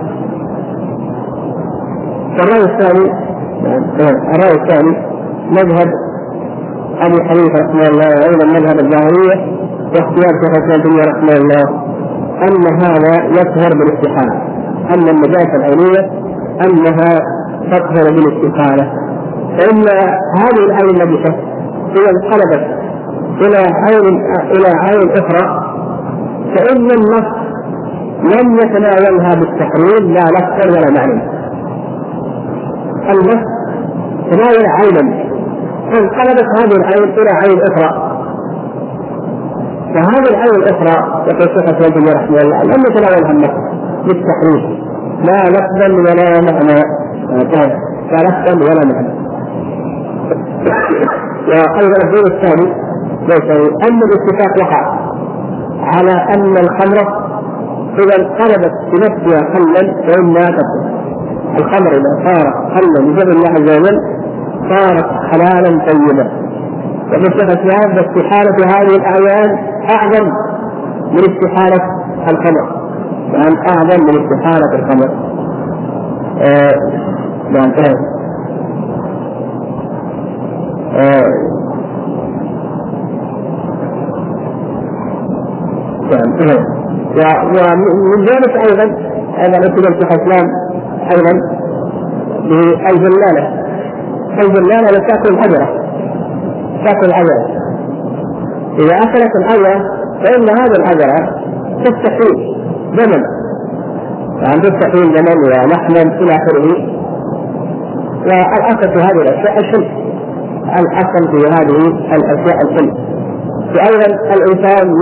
الرأي الثاني مذهب أبي حنيفة رحمه الله وأيضا مذهب الظاهرية واختيار شيخ الإسلام ابن تيمية رحمه الله أن هذا يظهر بالاستحالة، أن النجاسة العينية أنها تظهر بالاستحالة، فإن هذه العين النجسة إذا انقلبت إلى عين أخرى فإن النص لم يتناولها بالتحريم لا لفظا ولا معنى. النص تناول عينا انقلبت هذه العين إلى عين أخرى، فهذه العين الأخرى يقول الشيخ الإسلام ابن تيمية رحمه الله لم يتناولها النص بالتحريم لا لفظا ولا معنى، لا لفظا ولا معنى. وأيضا الدين الثاني أن الاتفاق وقع على أن الخمر إذا انقلبت بنفسها خلا فإنها تطهر. الخمر إذا صار خلا بفضل الله عز وجل صارت حلالا طيبا. وفي الشيخ الإسلام استحالة هذه الأعيان أعظم من استحالة الخمر، يعني أعظم من استحالة الخمر. ومن ذلك أيضا نتبع الشيخ الإسلام أيضا بالجلالة. الجلالة تأكل الحجرة، تأكل الحجرة، إذا أكلت الحجرة فإن هذه الحجرة تستحيل دما، يعني تستحيل دما ولحما إلى آخره. والأصل في هذه الأشياء الحل، الأصل في هذه الأشياء الحل. وأيضا الإنسان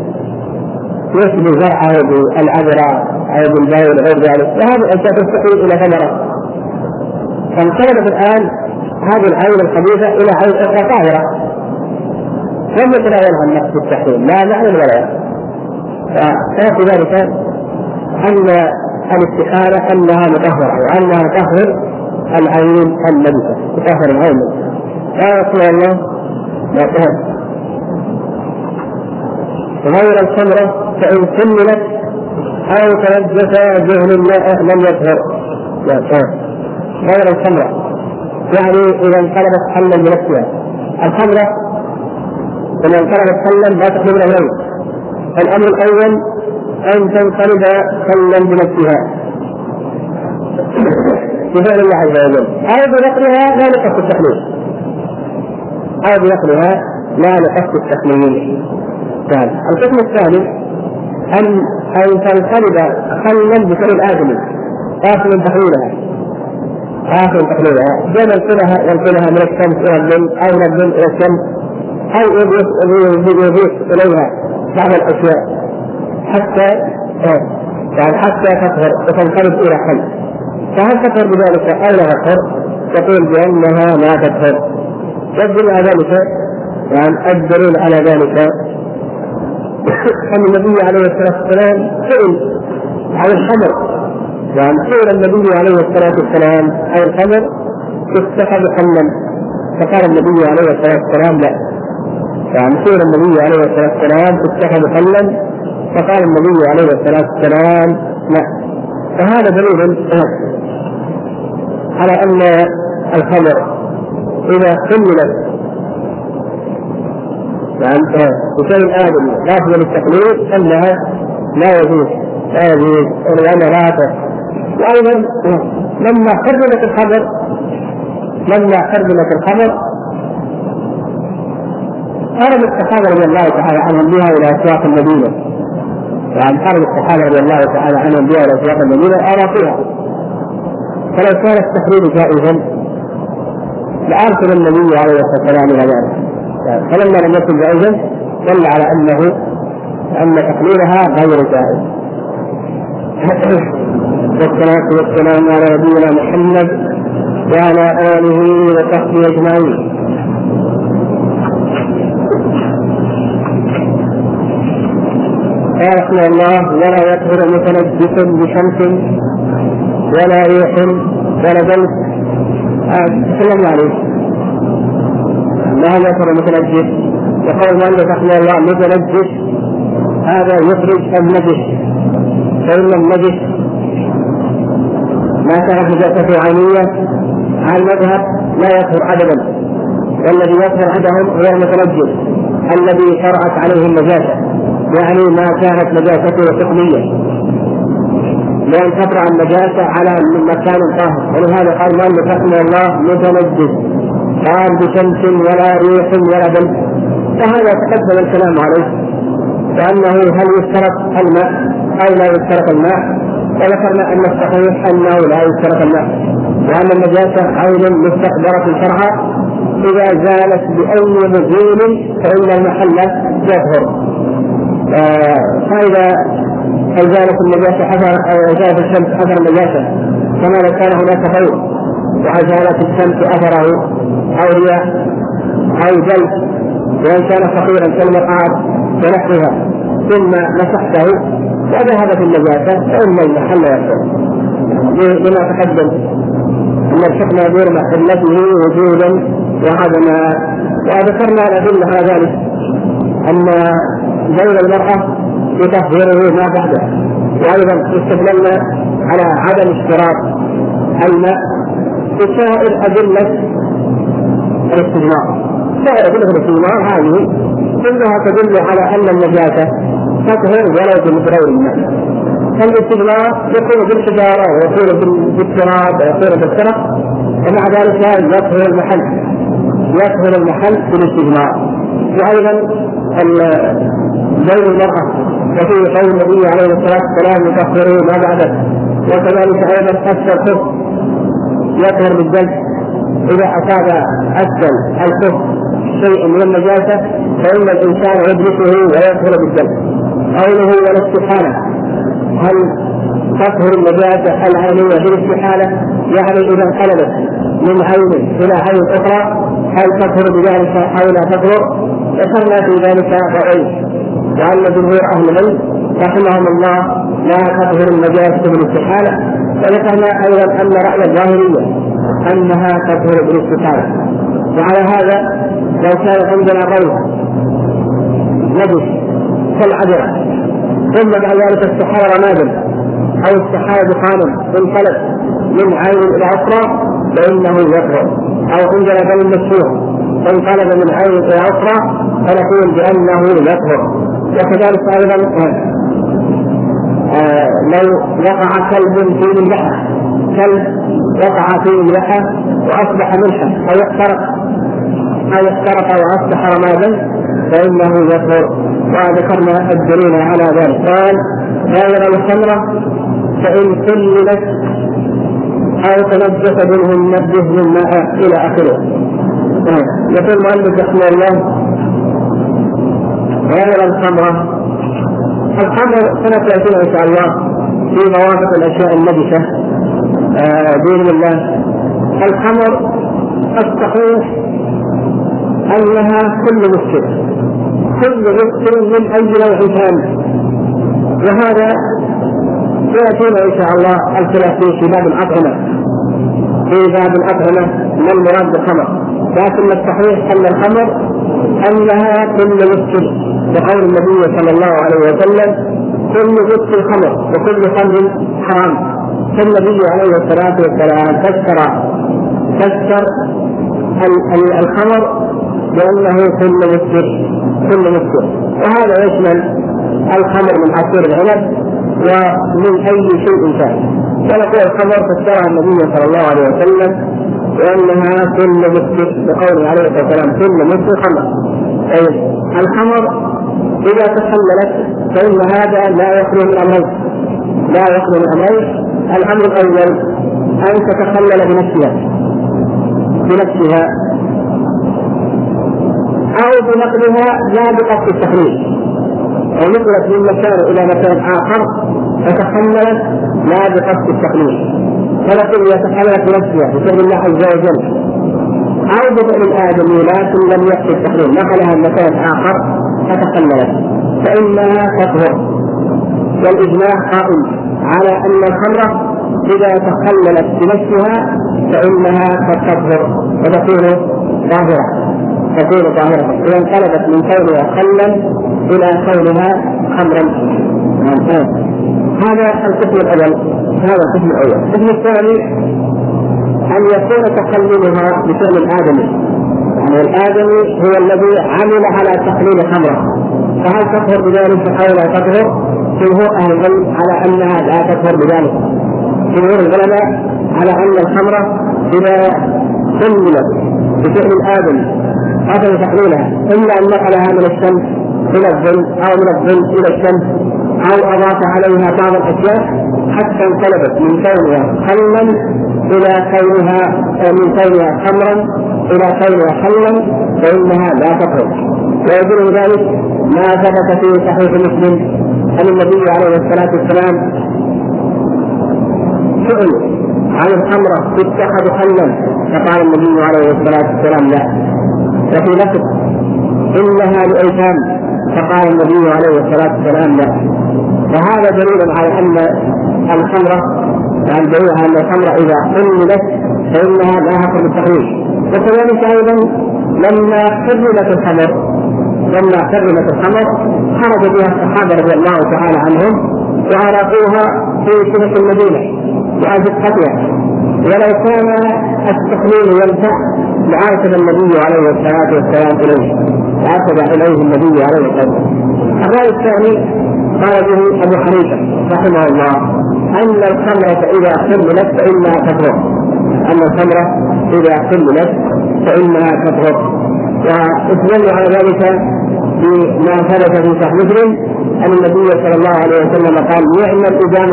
يشبه زرعه بالعذراء أو بالبول وغير ذلك، وهذه الأشياء تستحيل إلى ثمرة. فانقلبت الآن هذه العين الخبيثة إلى عين أخرى طاهرة لم يتناولها النفس بالتحريم لا معنى ولا. ففي ذلك أن الاستحالة أنها مطهرة وأنها تطهر العين النجسة، تطهر العين. لا يقول الله لا تطهر غير الخمرة فإن كملت أو تنجس ذهن الماء لم يطهر. لا تطهر غير الخمرة يعني إذا انقلبت خلا بنفسها. الخمرة إذا انقلبت خلا لا تحمل الغير. الأمر الأول أن تنقلب خلا بنفسها بفعل الله عز وجل، أو بنقلها لا لقصد التحليل، أو بنقلها لا لقصد التحليل. القسم الثاني أن تنقلب خلا بفعل الآدمي آخر تحليلها، آخر تحليلها زي ينقلها من الشمس إلى الظل أو من الظل إلى الشمس أو يضيف إليها بعض الأشياء حتى تطهر وتنقلب إلى خل. فهل تطهر بذلك أو لا تطهر؟ تقول بأنها لا تطهر. يدل على ذلك يعني الدليل على ذلك أن النبي عليه الصلاة والسلام سئل عن الخمر، يعني سئل النبي عليه الصلاة والسلام عن الخمر تتخذ خلا فقال النبي عليه الصلاة والسلام لا، يعني سئل النبي عليه الصلاة والسلام اتخذ خلا فقال النبي عليه الصلاة والسلام لا. فهذا دليل على أن الخمر إذا حملت بشيء آدم لافظ للتقليد أنها لا يجوز لأنها لا تصح. وأيضا لما حرمت الخمر خرج الصحابة رضي الله تعالى عنهم بها إلى أسواق المدينة، يعني خرج الصحابة رضي الله تعالى عنهم بها إلى أسواق المدينة أراقها. فلو كان التحريم جائزا لأرسل النبي عليه الصلاة والسلام إلى ذلك، فلما لم يكن جائزا دل على أن تحريرها غير جائز. والصلاة والسلام على نبينا محمد وعلى آله وصحبه أجمعين. قال رحمه الله: ولا يطهر متنجس بشمس ولا ريح ولا دلك. تكلم عليه ما هو يطهر متنجس؟ يقول المؤلف رحمه الله: متنجس هذا يخرج النجس، فإن النجس ما كانت نجاسته عينية على المذهب لا يطهر أبدا، والذي يطهر عندهم هو المتنجس الذي شرعت عليه النجاسة، يعني ما كانت نجاسته حكمية، لأن تطرأ النجاسة على مكان طاهر. ولهذا قال المؤلف رحمه الله: متنجس، قال بشمس ولا ريح ولا دم. فهذا تقدم الكلام عليه، وأنه هل يشترط الماء أو لا يشترط الماء، وذكرنا أن الصحيح أنه لا يشترط الماء، وأن النجاسة عين مستقدرة شرعا إذا زالت بأي مزيل فإن المحل يظهر. فإذا زالت النجاسة زالت الشمس أثر النجاسة كما لو كان هناك فوق، وزالت الشمس أثره أو رياح أو جلد، وإن كان فقيرا كالمقعد ونحوها ثم مسحته وذهبت النجاسة فإن المحل يظهر. لما تقدم أن الحكم يدور مع علته وجودا وعدما. وذكرنا الأدلة على ذلك أن زوج المرأة يطهره ما بعده، وأيضا استدللنا على عدم اشتراط الماء بسائر أدلة الاستجمار. سائر أدلة الاستجمار هذه كلها تدل على أن النجاسة تطهر ولو بمقدار الماء. فالاستجمار يكون بالحجارة ويكون بالتراب ويكون بالسرق، ومع ذلك يطهر المحل بالاستجمار. وأيضا زوج المرأة وفي قول النبي عليه الصلاة والسلام: يطهره ما بعده. وكذلك أيضا أسفل الخف يطهر بالجلد، إذا أصاب أسفل الخف شيء من النجاسة فإن الإنسان يجلسه ويطهر بالجلد. قوله والاستحالة، هل تطهر النجاسة العينية بالاستحالة؟ يعني إذا انقلبت من عين إلى عين أخرى هل تطهر بذلك أو لا تطهر؟ ذكرنا في ذلك رأي، وأن جمهور أهل العلم رحمهم الله لا تطهر النجاسة بالاستحالة. وذكرنا أيضا أن رأي الظاهرية أنها تطهر بالاستحالة. وعلى هذا لو كان عندنا غير نجس كالعذرة ثم بعد ذلك استحال رمادا أو استحال دخانا انقلب من عين إلى أخرى فإنه يطهر، أو عندنا دم مسفوح فانقلب من عين إلى أخرى فنقول بأنه يطهر. وكذلك أيضا لو وقع كلب في ملحة، كلب وقع في ملحة وأصبح ملحا أو احترق وأصبح رمادا فإنه يطهر. وذكرنا الدليل على ذلك. قال: غير الخمرة فإن كللت أو تنجس به الماء إلى آخره. يقول المؤلف رحمه الله: غير الخمرة. الخمر سنتأتينا إن شاء الله في مواقف الأشياء النجسة بإذن الله. الخمر الصحيح أنها كل مسكر من أي نوع كان، وهذا سيأتينا إن شاء الله الخلاف في باب الأطعمة. في باب الأطعمة ما المراد بالخمر، لكن الصحيح أن الخمر أنها كل مسكر، بقول النبي صلى الله عليه وسلم كل مسكر خمر وكل خمر حرام. فالنبي عليه الصلاة والسلام فسر الخمر بأنه كل مسكر، وهذا يشمل الخمر من عصير العنب ومن أي شيء كان. ونقول الخمر فسرها النبي صلى الله عليه وسلم بأنها كل مسكر، بقوله عليه الصلاة والسلام كل مسكر خمر. أي الخمر إذا تخللت فإن هذا لا يخلو من أمرين، الأمر الأول أن تتخلل بنفسها أو بنقلها لا بقصد التخليل، ونقلت من مكان إلى مكان آخر فتخللت لا بقصد التخليل، فنقول يتخللت بنفسها بفعل الله عز وجل، أو بفعل الآدمي لكن لم يقصد التخليل، نقلها من مكان آخر فتخللت فإنها تطهر. والإجماع قائم على أن الخمر إذا تخللت بنفسها فإنها تطهر وتكون ظاهرة، إذا انقلبت من كونها خلا إلى كونها خمرا. هذا القسم الأول. القسم الثاني أن يكون تخللها بفعل الآدمي، يعني الآدمي هو الذي عمل على تخليل خمرة، فهل تطهر بذلك أو لا تطهر؟ جمهور أهل العلم على أنها لا تطهر بذلك. جمهور العلماء على أن الخمرة إذا خللت بفعل الآدمي أخذ تحليلها إلا أن نقلها من الشمس إلى الظل أو من الظل إلى الشمس أو أضاف عليها بعض الأشياء حتى انقلبت من كونها خلا إلى كونها خمرا إلى كونها خلا فإنها لا تطهر. ويدل ذلك ما ثبت في صحيح مسلم أن النبي عليه الصلاة والسلام سئل عن الخمرة تتخذ خلا فقال النبي عليه الصلاة والسلام لا، وفي لفظ إنها لأيتام فقال النبي عليه الصلاة والسلام لا. وهذا دليل على أن الخمرة أن الخمرة إذا حللت فإنها لا حكم التحريم. وكذلك أيضا لما حرمت الخمر خرج بها الصحابة رضي الله تعالى عنهم وعرفوها في سنة المدينة وأزقتها، ولو كان التحليل ينفع لعاتب النبي عليه الصلاة والسلام إليه النبي عليه الصلاة والسلام. الرأي الثاني قال به أبو حنيفة رحمه الله أن الخمرة إذا حللت فإنها تطهر، واستدلوا على ذلك بما ثبت في صحيح مسلم أن النبي صلى الله عليه وسلم قال نعم الإدام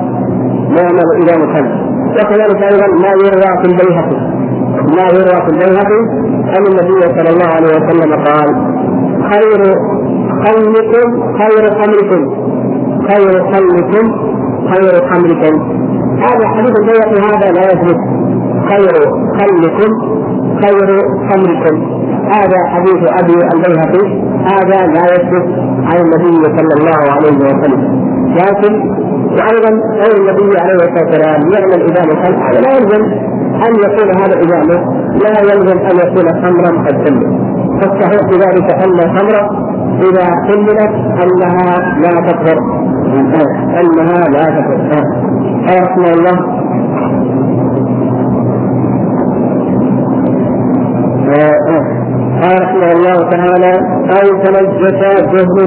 الخمر. وكذلك أيضا ما يروى في البيهقي أن النبي صلى الله عليه وسلم قال خير خمركم. هذا حديث البيهقي هذا لا يثبت. خير خمركم هذا حديث أبي البيهقي هذا لا يثبت عن النبي صلى الله عليه وسلم. لكن وأيضا قول النبي عليه الصلاة والسلام يعمل إدامة الخمر هذا لا يلزم أن يكون هذا إدامة، لا يلزم أن يكون خمرا قد حلل. فالصحيح بذلك أن الخمر إذا حللت أنها لا تطهر. رحمه الله رحمه الله تعالى أو تنجس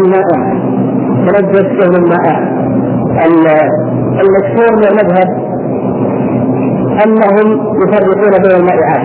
جهل مائع. المشهور من المذهب أنهم يفرقون بين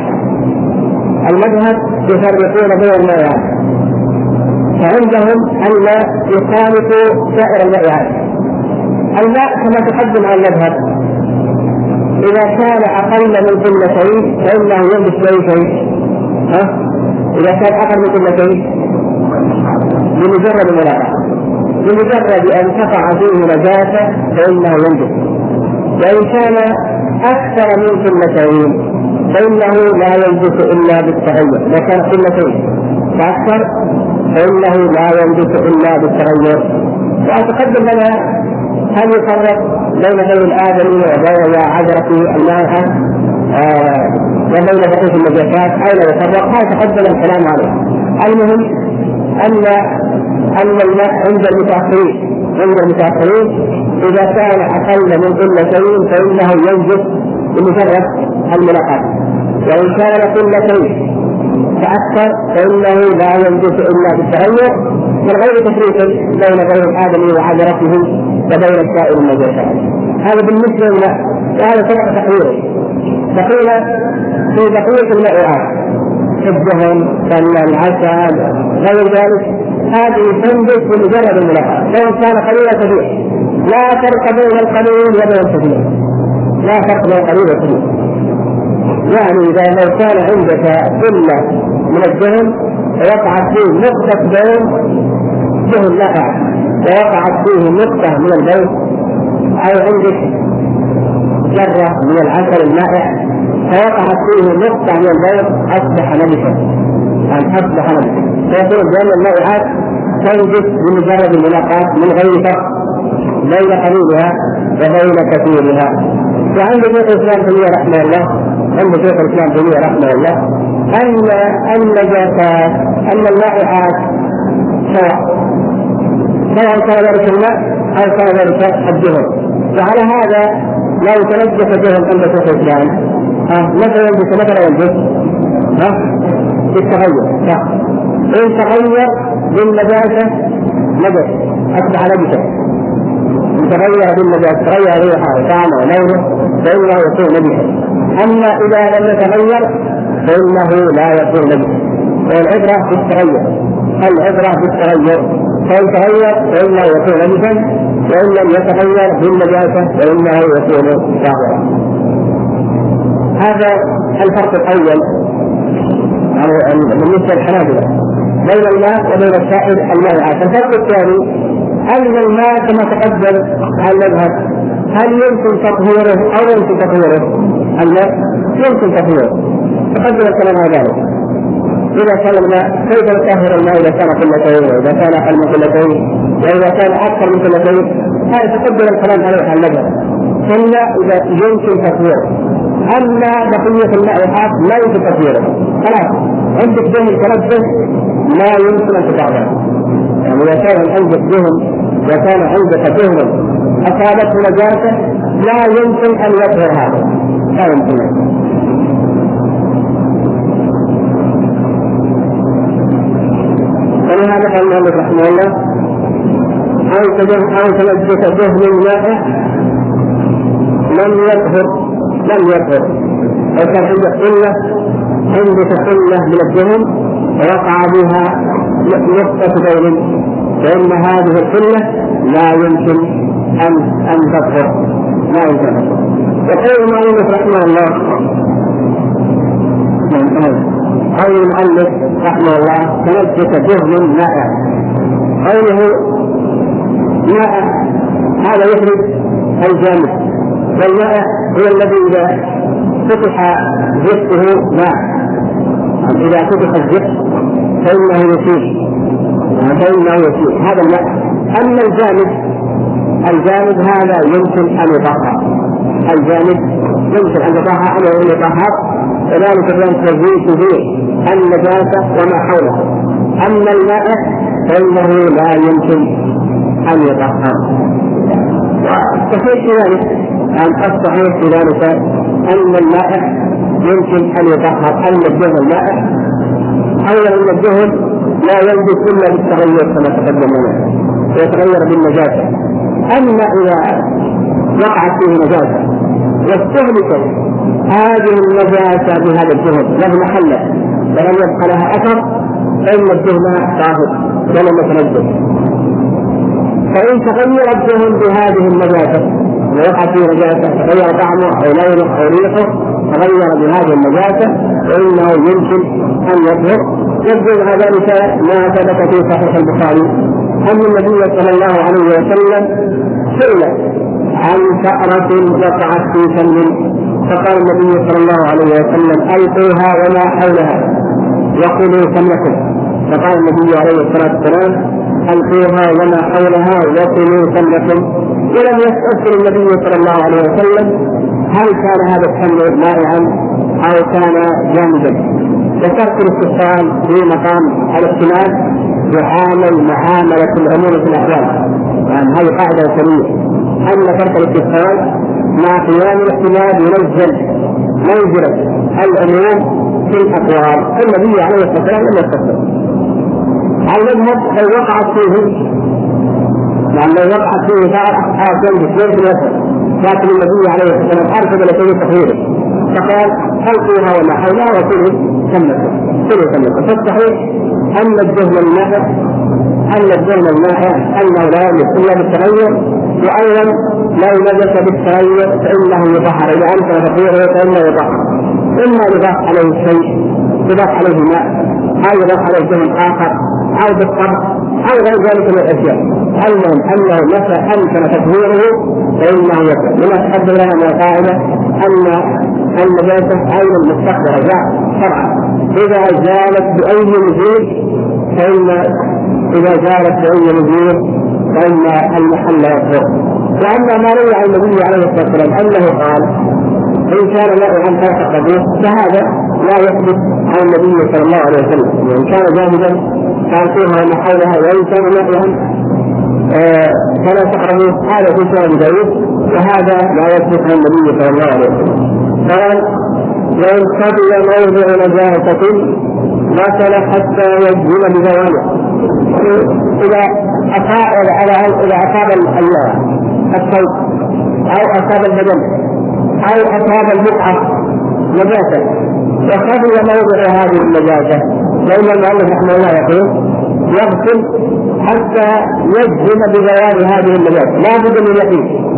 المائعات، فعندهم أن يخالطوا سائر المائعات. الماء كما تقدم على المذهب إذا كان أقل من قلتين فإنه يلبس أي شيء. إذا كان أقل من قلتين بمجرد الملاحظة، بمجرد أن تقع فيه نجاسة فإنه ينجس. وإن كان أكثر من قلتين فإنه لا ينجس إلا بالتغير. إذا كان قلتين فأكثر فإنه لا ينجس إلا بالتغير. وأتقدم لنا هل يفرق بين غير الآدمي وبين عذرة المائعة؟ وبين بقية النجاسات أين يفرق، هذا تقدم الكلام عليه. المهم أن الماء عند المتأخرين إذا كان أقل من قلتين فإنه ينجس بمجرد الملاقاة، وإن كان قلتين فأكثر فإنه لا ينجس إلا بالتغير من غير تفريق بين غير الآدمي وعذرته وبين سائر النجاسات. هذا بالنسبة لنا، وهذا سبق تقريره. فقيل في بقية المائعات الدهن العسل غير ذلك هذه تنجس بمجرد الملاقاة سواء كان قليلا كبير، لا فرق بين القليل وبين الكثير، لا فرق بين القليل والكثير. يعني إذا لو كان عندك قلة من الدهن ووقعت فيه نقطة دهن لقع ووقعت فيه نقطة من البيض، أو عندك جرة من العسل المائع فوقعت فيه نقطة من البيض أصبح نجسا، فيقول بأن المائعات تنجس بمجرد الملاقاة من غير فرق بين قليلها وبين كثيرها. وعند شيخ الإسلام تيمية رحمه الله أن النجاسات أن المائعات سواء كان ذلك الماء أو كان ذلك الدهن. وعلى هذا لا يتنجس الدهن عند شيخ الإسلام مثلا ينجس بالتغير، إن تغير بالنجاسة نجس أصبح نجسا، تغير بالنجاسة تغير ريحه وطعمه ولونه فإنه يكون نجسا. أما إذا لم يتغير فإنه لا يكون نجسا. والعبرة بالتغير، فإن تغير فإنه يكون نجسا، وإن لم يتغير بالنجاسة فإنه يكون طاهرا. هذا الفرق الأول بالنسبة للحنابلة بين الماء وبين سائر المائعات. الفرق الثاني أن الماء كما تقدم المذهب هل يمكن تطهيره أو يمكن تطهيره؟ الماء يمكن تطهيره، تقدم الكلام على ذلك. إذا كان الماء كيف نطهر الماء إذا كان قلتين وإذا كان أقل من قلتين وإذا كان أكثر من قلتين؟ هذا تقدم الكلام عليه على المذهب. إلا إذا يمكن تطهيره. أما بقية المائعات لا يمكن تطهيره، خلاص عندك دهن تنبه لا يمكن أن تطهره. يعني إذا كان عندك دهن وكان عندك دهن أصابته نجاسة لا يمكن أن يطهر هذا، لا يمكن. ولهذا قال المؤلف رحمه الله أو تنجس دهن مائع لم يطهر. لو كان عندك قلة من الدهن ووقع بها نقطة دهن فإن هذه القلة لا يمكن أن تطهر، لا يمكن. يقول المؤلف رحمه الله تنجس دهن مائع. قوله ماء هذا يخرج الجامد، والماء هو الذي إذا فتح زفته ماء، إذا فتح الزفت فإنه يسير هذا الماء. أما الجامد هذا يمكن أن يطهر، وذلك بأن تزيد فيه النجاسة وما حوله. أما الماء فإنه لا يمكن أن يطهر. والصحيح في ذلك أن الماء يمكن أن يطهر، أن الدهن المائع أولا أن الدهن لا ينجس إلا بالتغير كما تقدم لنا ويتغير بالنجاسة. أما إذا وقعت فيه نجاسة واستهلكت هذه النجاسة بهذا الدهن له محلة ولم يبقى لها أثر فإن الدهن طاهر ولم يتنجس. فإن تغير الدهن بهذه النجاسة ووقع فيه نجاسة تغير طعمه أو لونه أو ريحه تغير بهذه النجاسة فإنه يمكن أن يطهر. يبدو ذلك ما ثبت في صحيح البخاري أن النبي صلى الله عليه وسلم سئل عن فأرة وقعت في فم فقال النبي صلى الله عليه وسلم ألقوها وما حولها وكلوا سمكم. فقال النبي عليه الصلاة والسلام ألقوها وما حولها وكلوا سمكم ولم يستأذن النبي صلى الله عليه وسلم هل كان هذا التمر مائعا أو كان جامدا. وترك الاستفسار في مقام الاحتمال يعامل معاملة العموم في الأحوال. يعني هذه قاعدة أصولية أن ترك الاستفسار مع قيام الاحتمال ينزل منزلة العموم في الأقوال. النبي عليه الصلاة والسلام لم يستفسر. المذهب لو وقعت فيه يعني لو وقعت فيه صار جنب في الوسط، لكن النبي عليه الصلاة والسلام أرشد لشيء تطهيره فقال خلقها وما حولها وكله سمته. فالصحيح أن الدهن المائع أنه لا يملك إلا بالتغير، وأيضا لو نجس بالتغير فإنه يطهر، إذا أمكن تطهيره فإنه يطهر، إما يضاف عليه شيء يضاف عليه ماء أو يضاف عليه دهن آخر أو بالطبع أو غير ذلك من الأشياء. المهم أنه متى أمكن تطهيره فإنه يطهر. لما تحدث لنا من القاعدة أن النجاسة أين المستقبل جاء شرعا إذا زالت بأي نزول فإن المحل يطهر. وأما ما روي عن النبي عليه الصلاة والسلام أنه قال إن كان مائعا فاعتقدوه فهذا لا يثبت عن النبي صلى الله عليه وسلم. وإن كان جامدا فأنتوها وما حولها، وإن كان مائعا فلا تقربوه، هذا في سنن داود وهذا لا يثبت عن النبي صلى الله عليه وسلم. قال وإن قبل موضع نجاسة غسل حتى يجزم بزواله. إذا أصاب الثوب أو أصاب البدن أو أصاب البقعة نجاسة وقبل موضع هذه النجاسة، لأن المؤلف رحمه الله يقول يغسل حتى يجزم بزوال هذه النجاسة. لا بد من يقين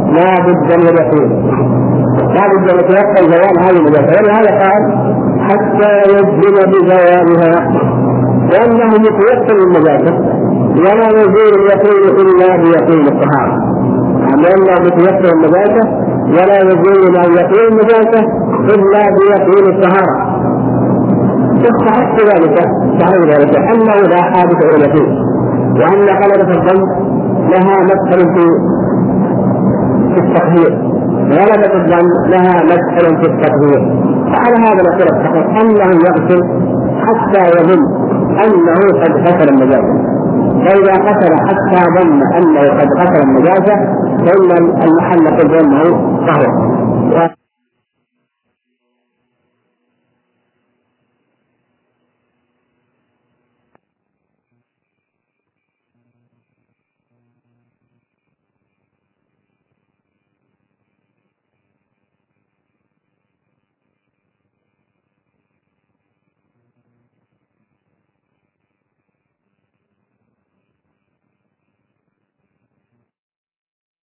لا بد أن يتيقن زوال هذه النجاسة، ولهذا قال حتى يجزم بزوالها، لأنه يتيقن النجاسة ولا يزول اليقين إلا بيقين الطهارة. لأنه يتيقن النجاسة ولا يزول ما يقين النجاسة إلا بيقين الطهارة. يستحق ذلك أنه لا حادث إلى فيه، وأن غلبة الدم لها مدخل في التطهير، فعلى هذا نقول الصحيح أنه يغسل حتى يظن أنه قد غسل النجاسة. فإذا غسل حتى ظن أنه قد غسل النجاسة فإن المحل قد ظنه طهور.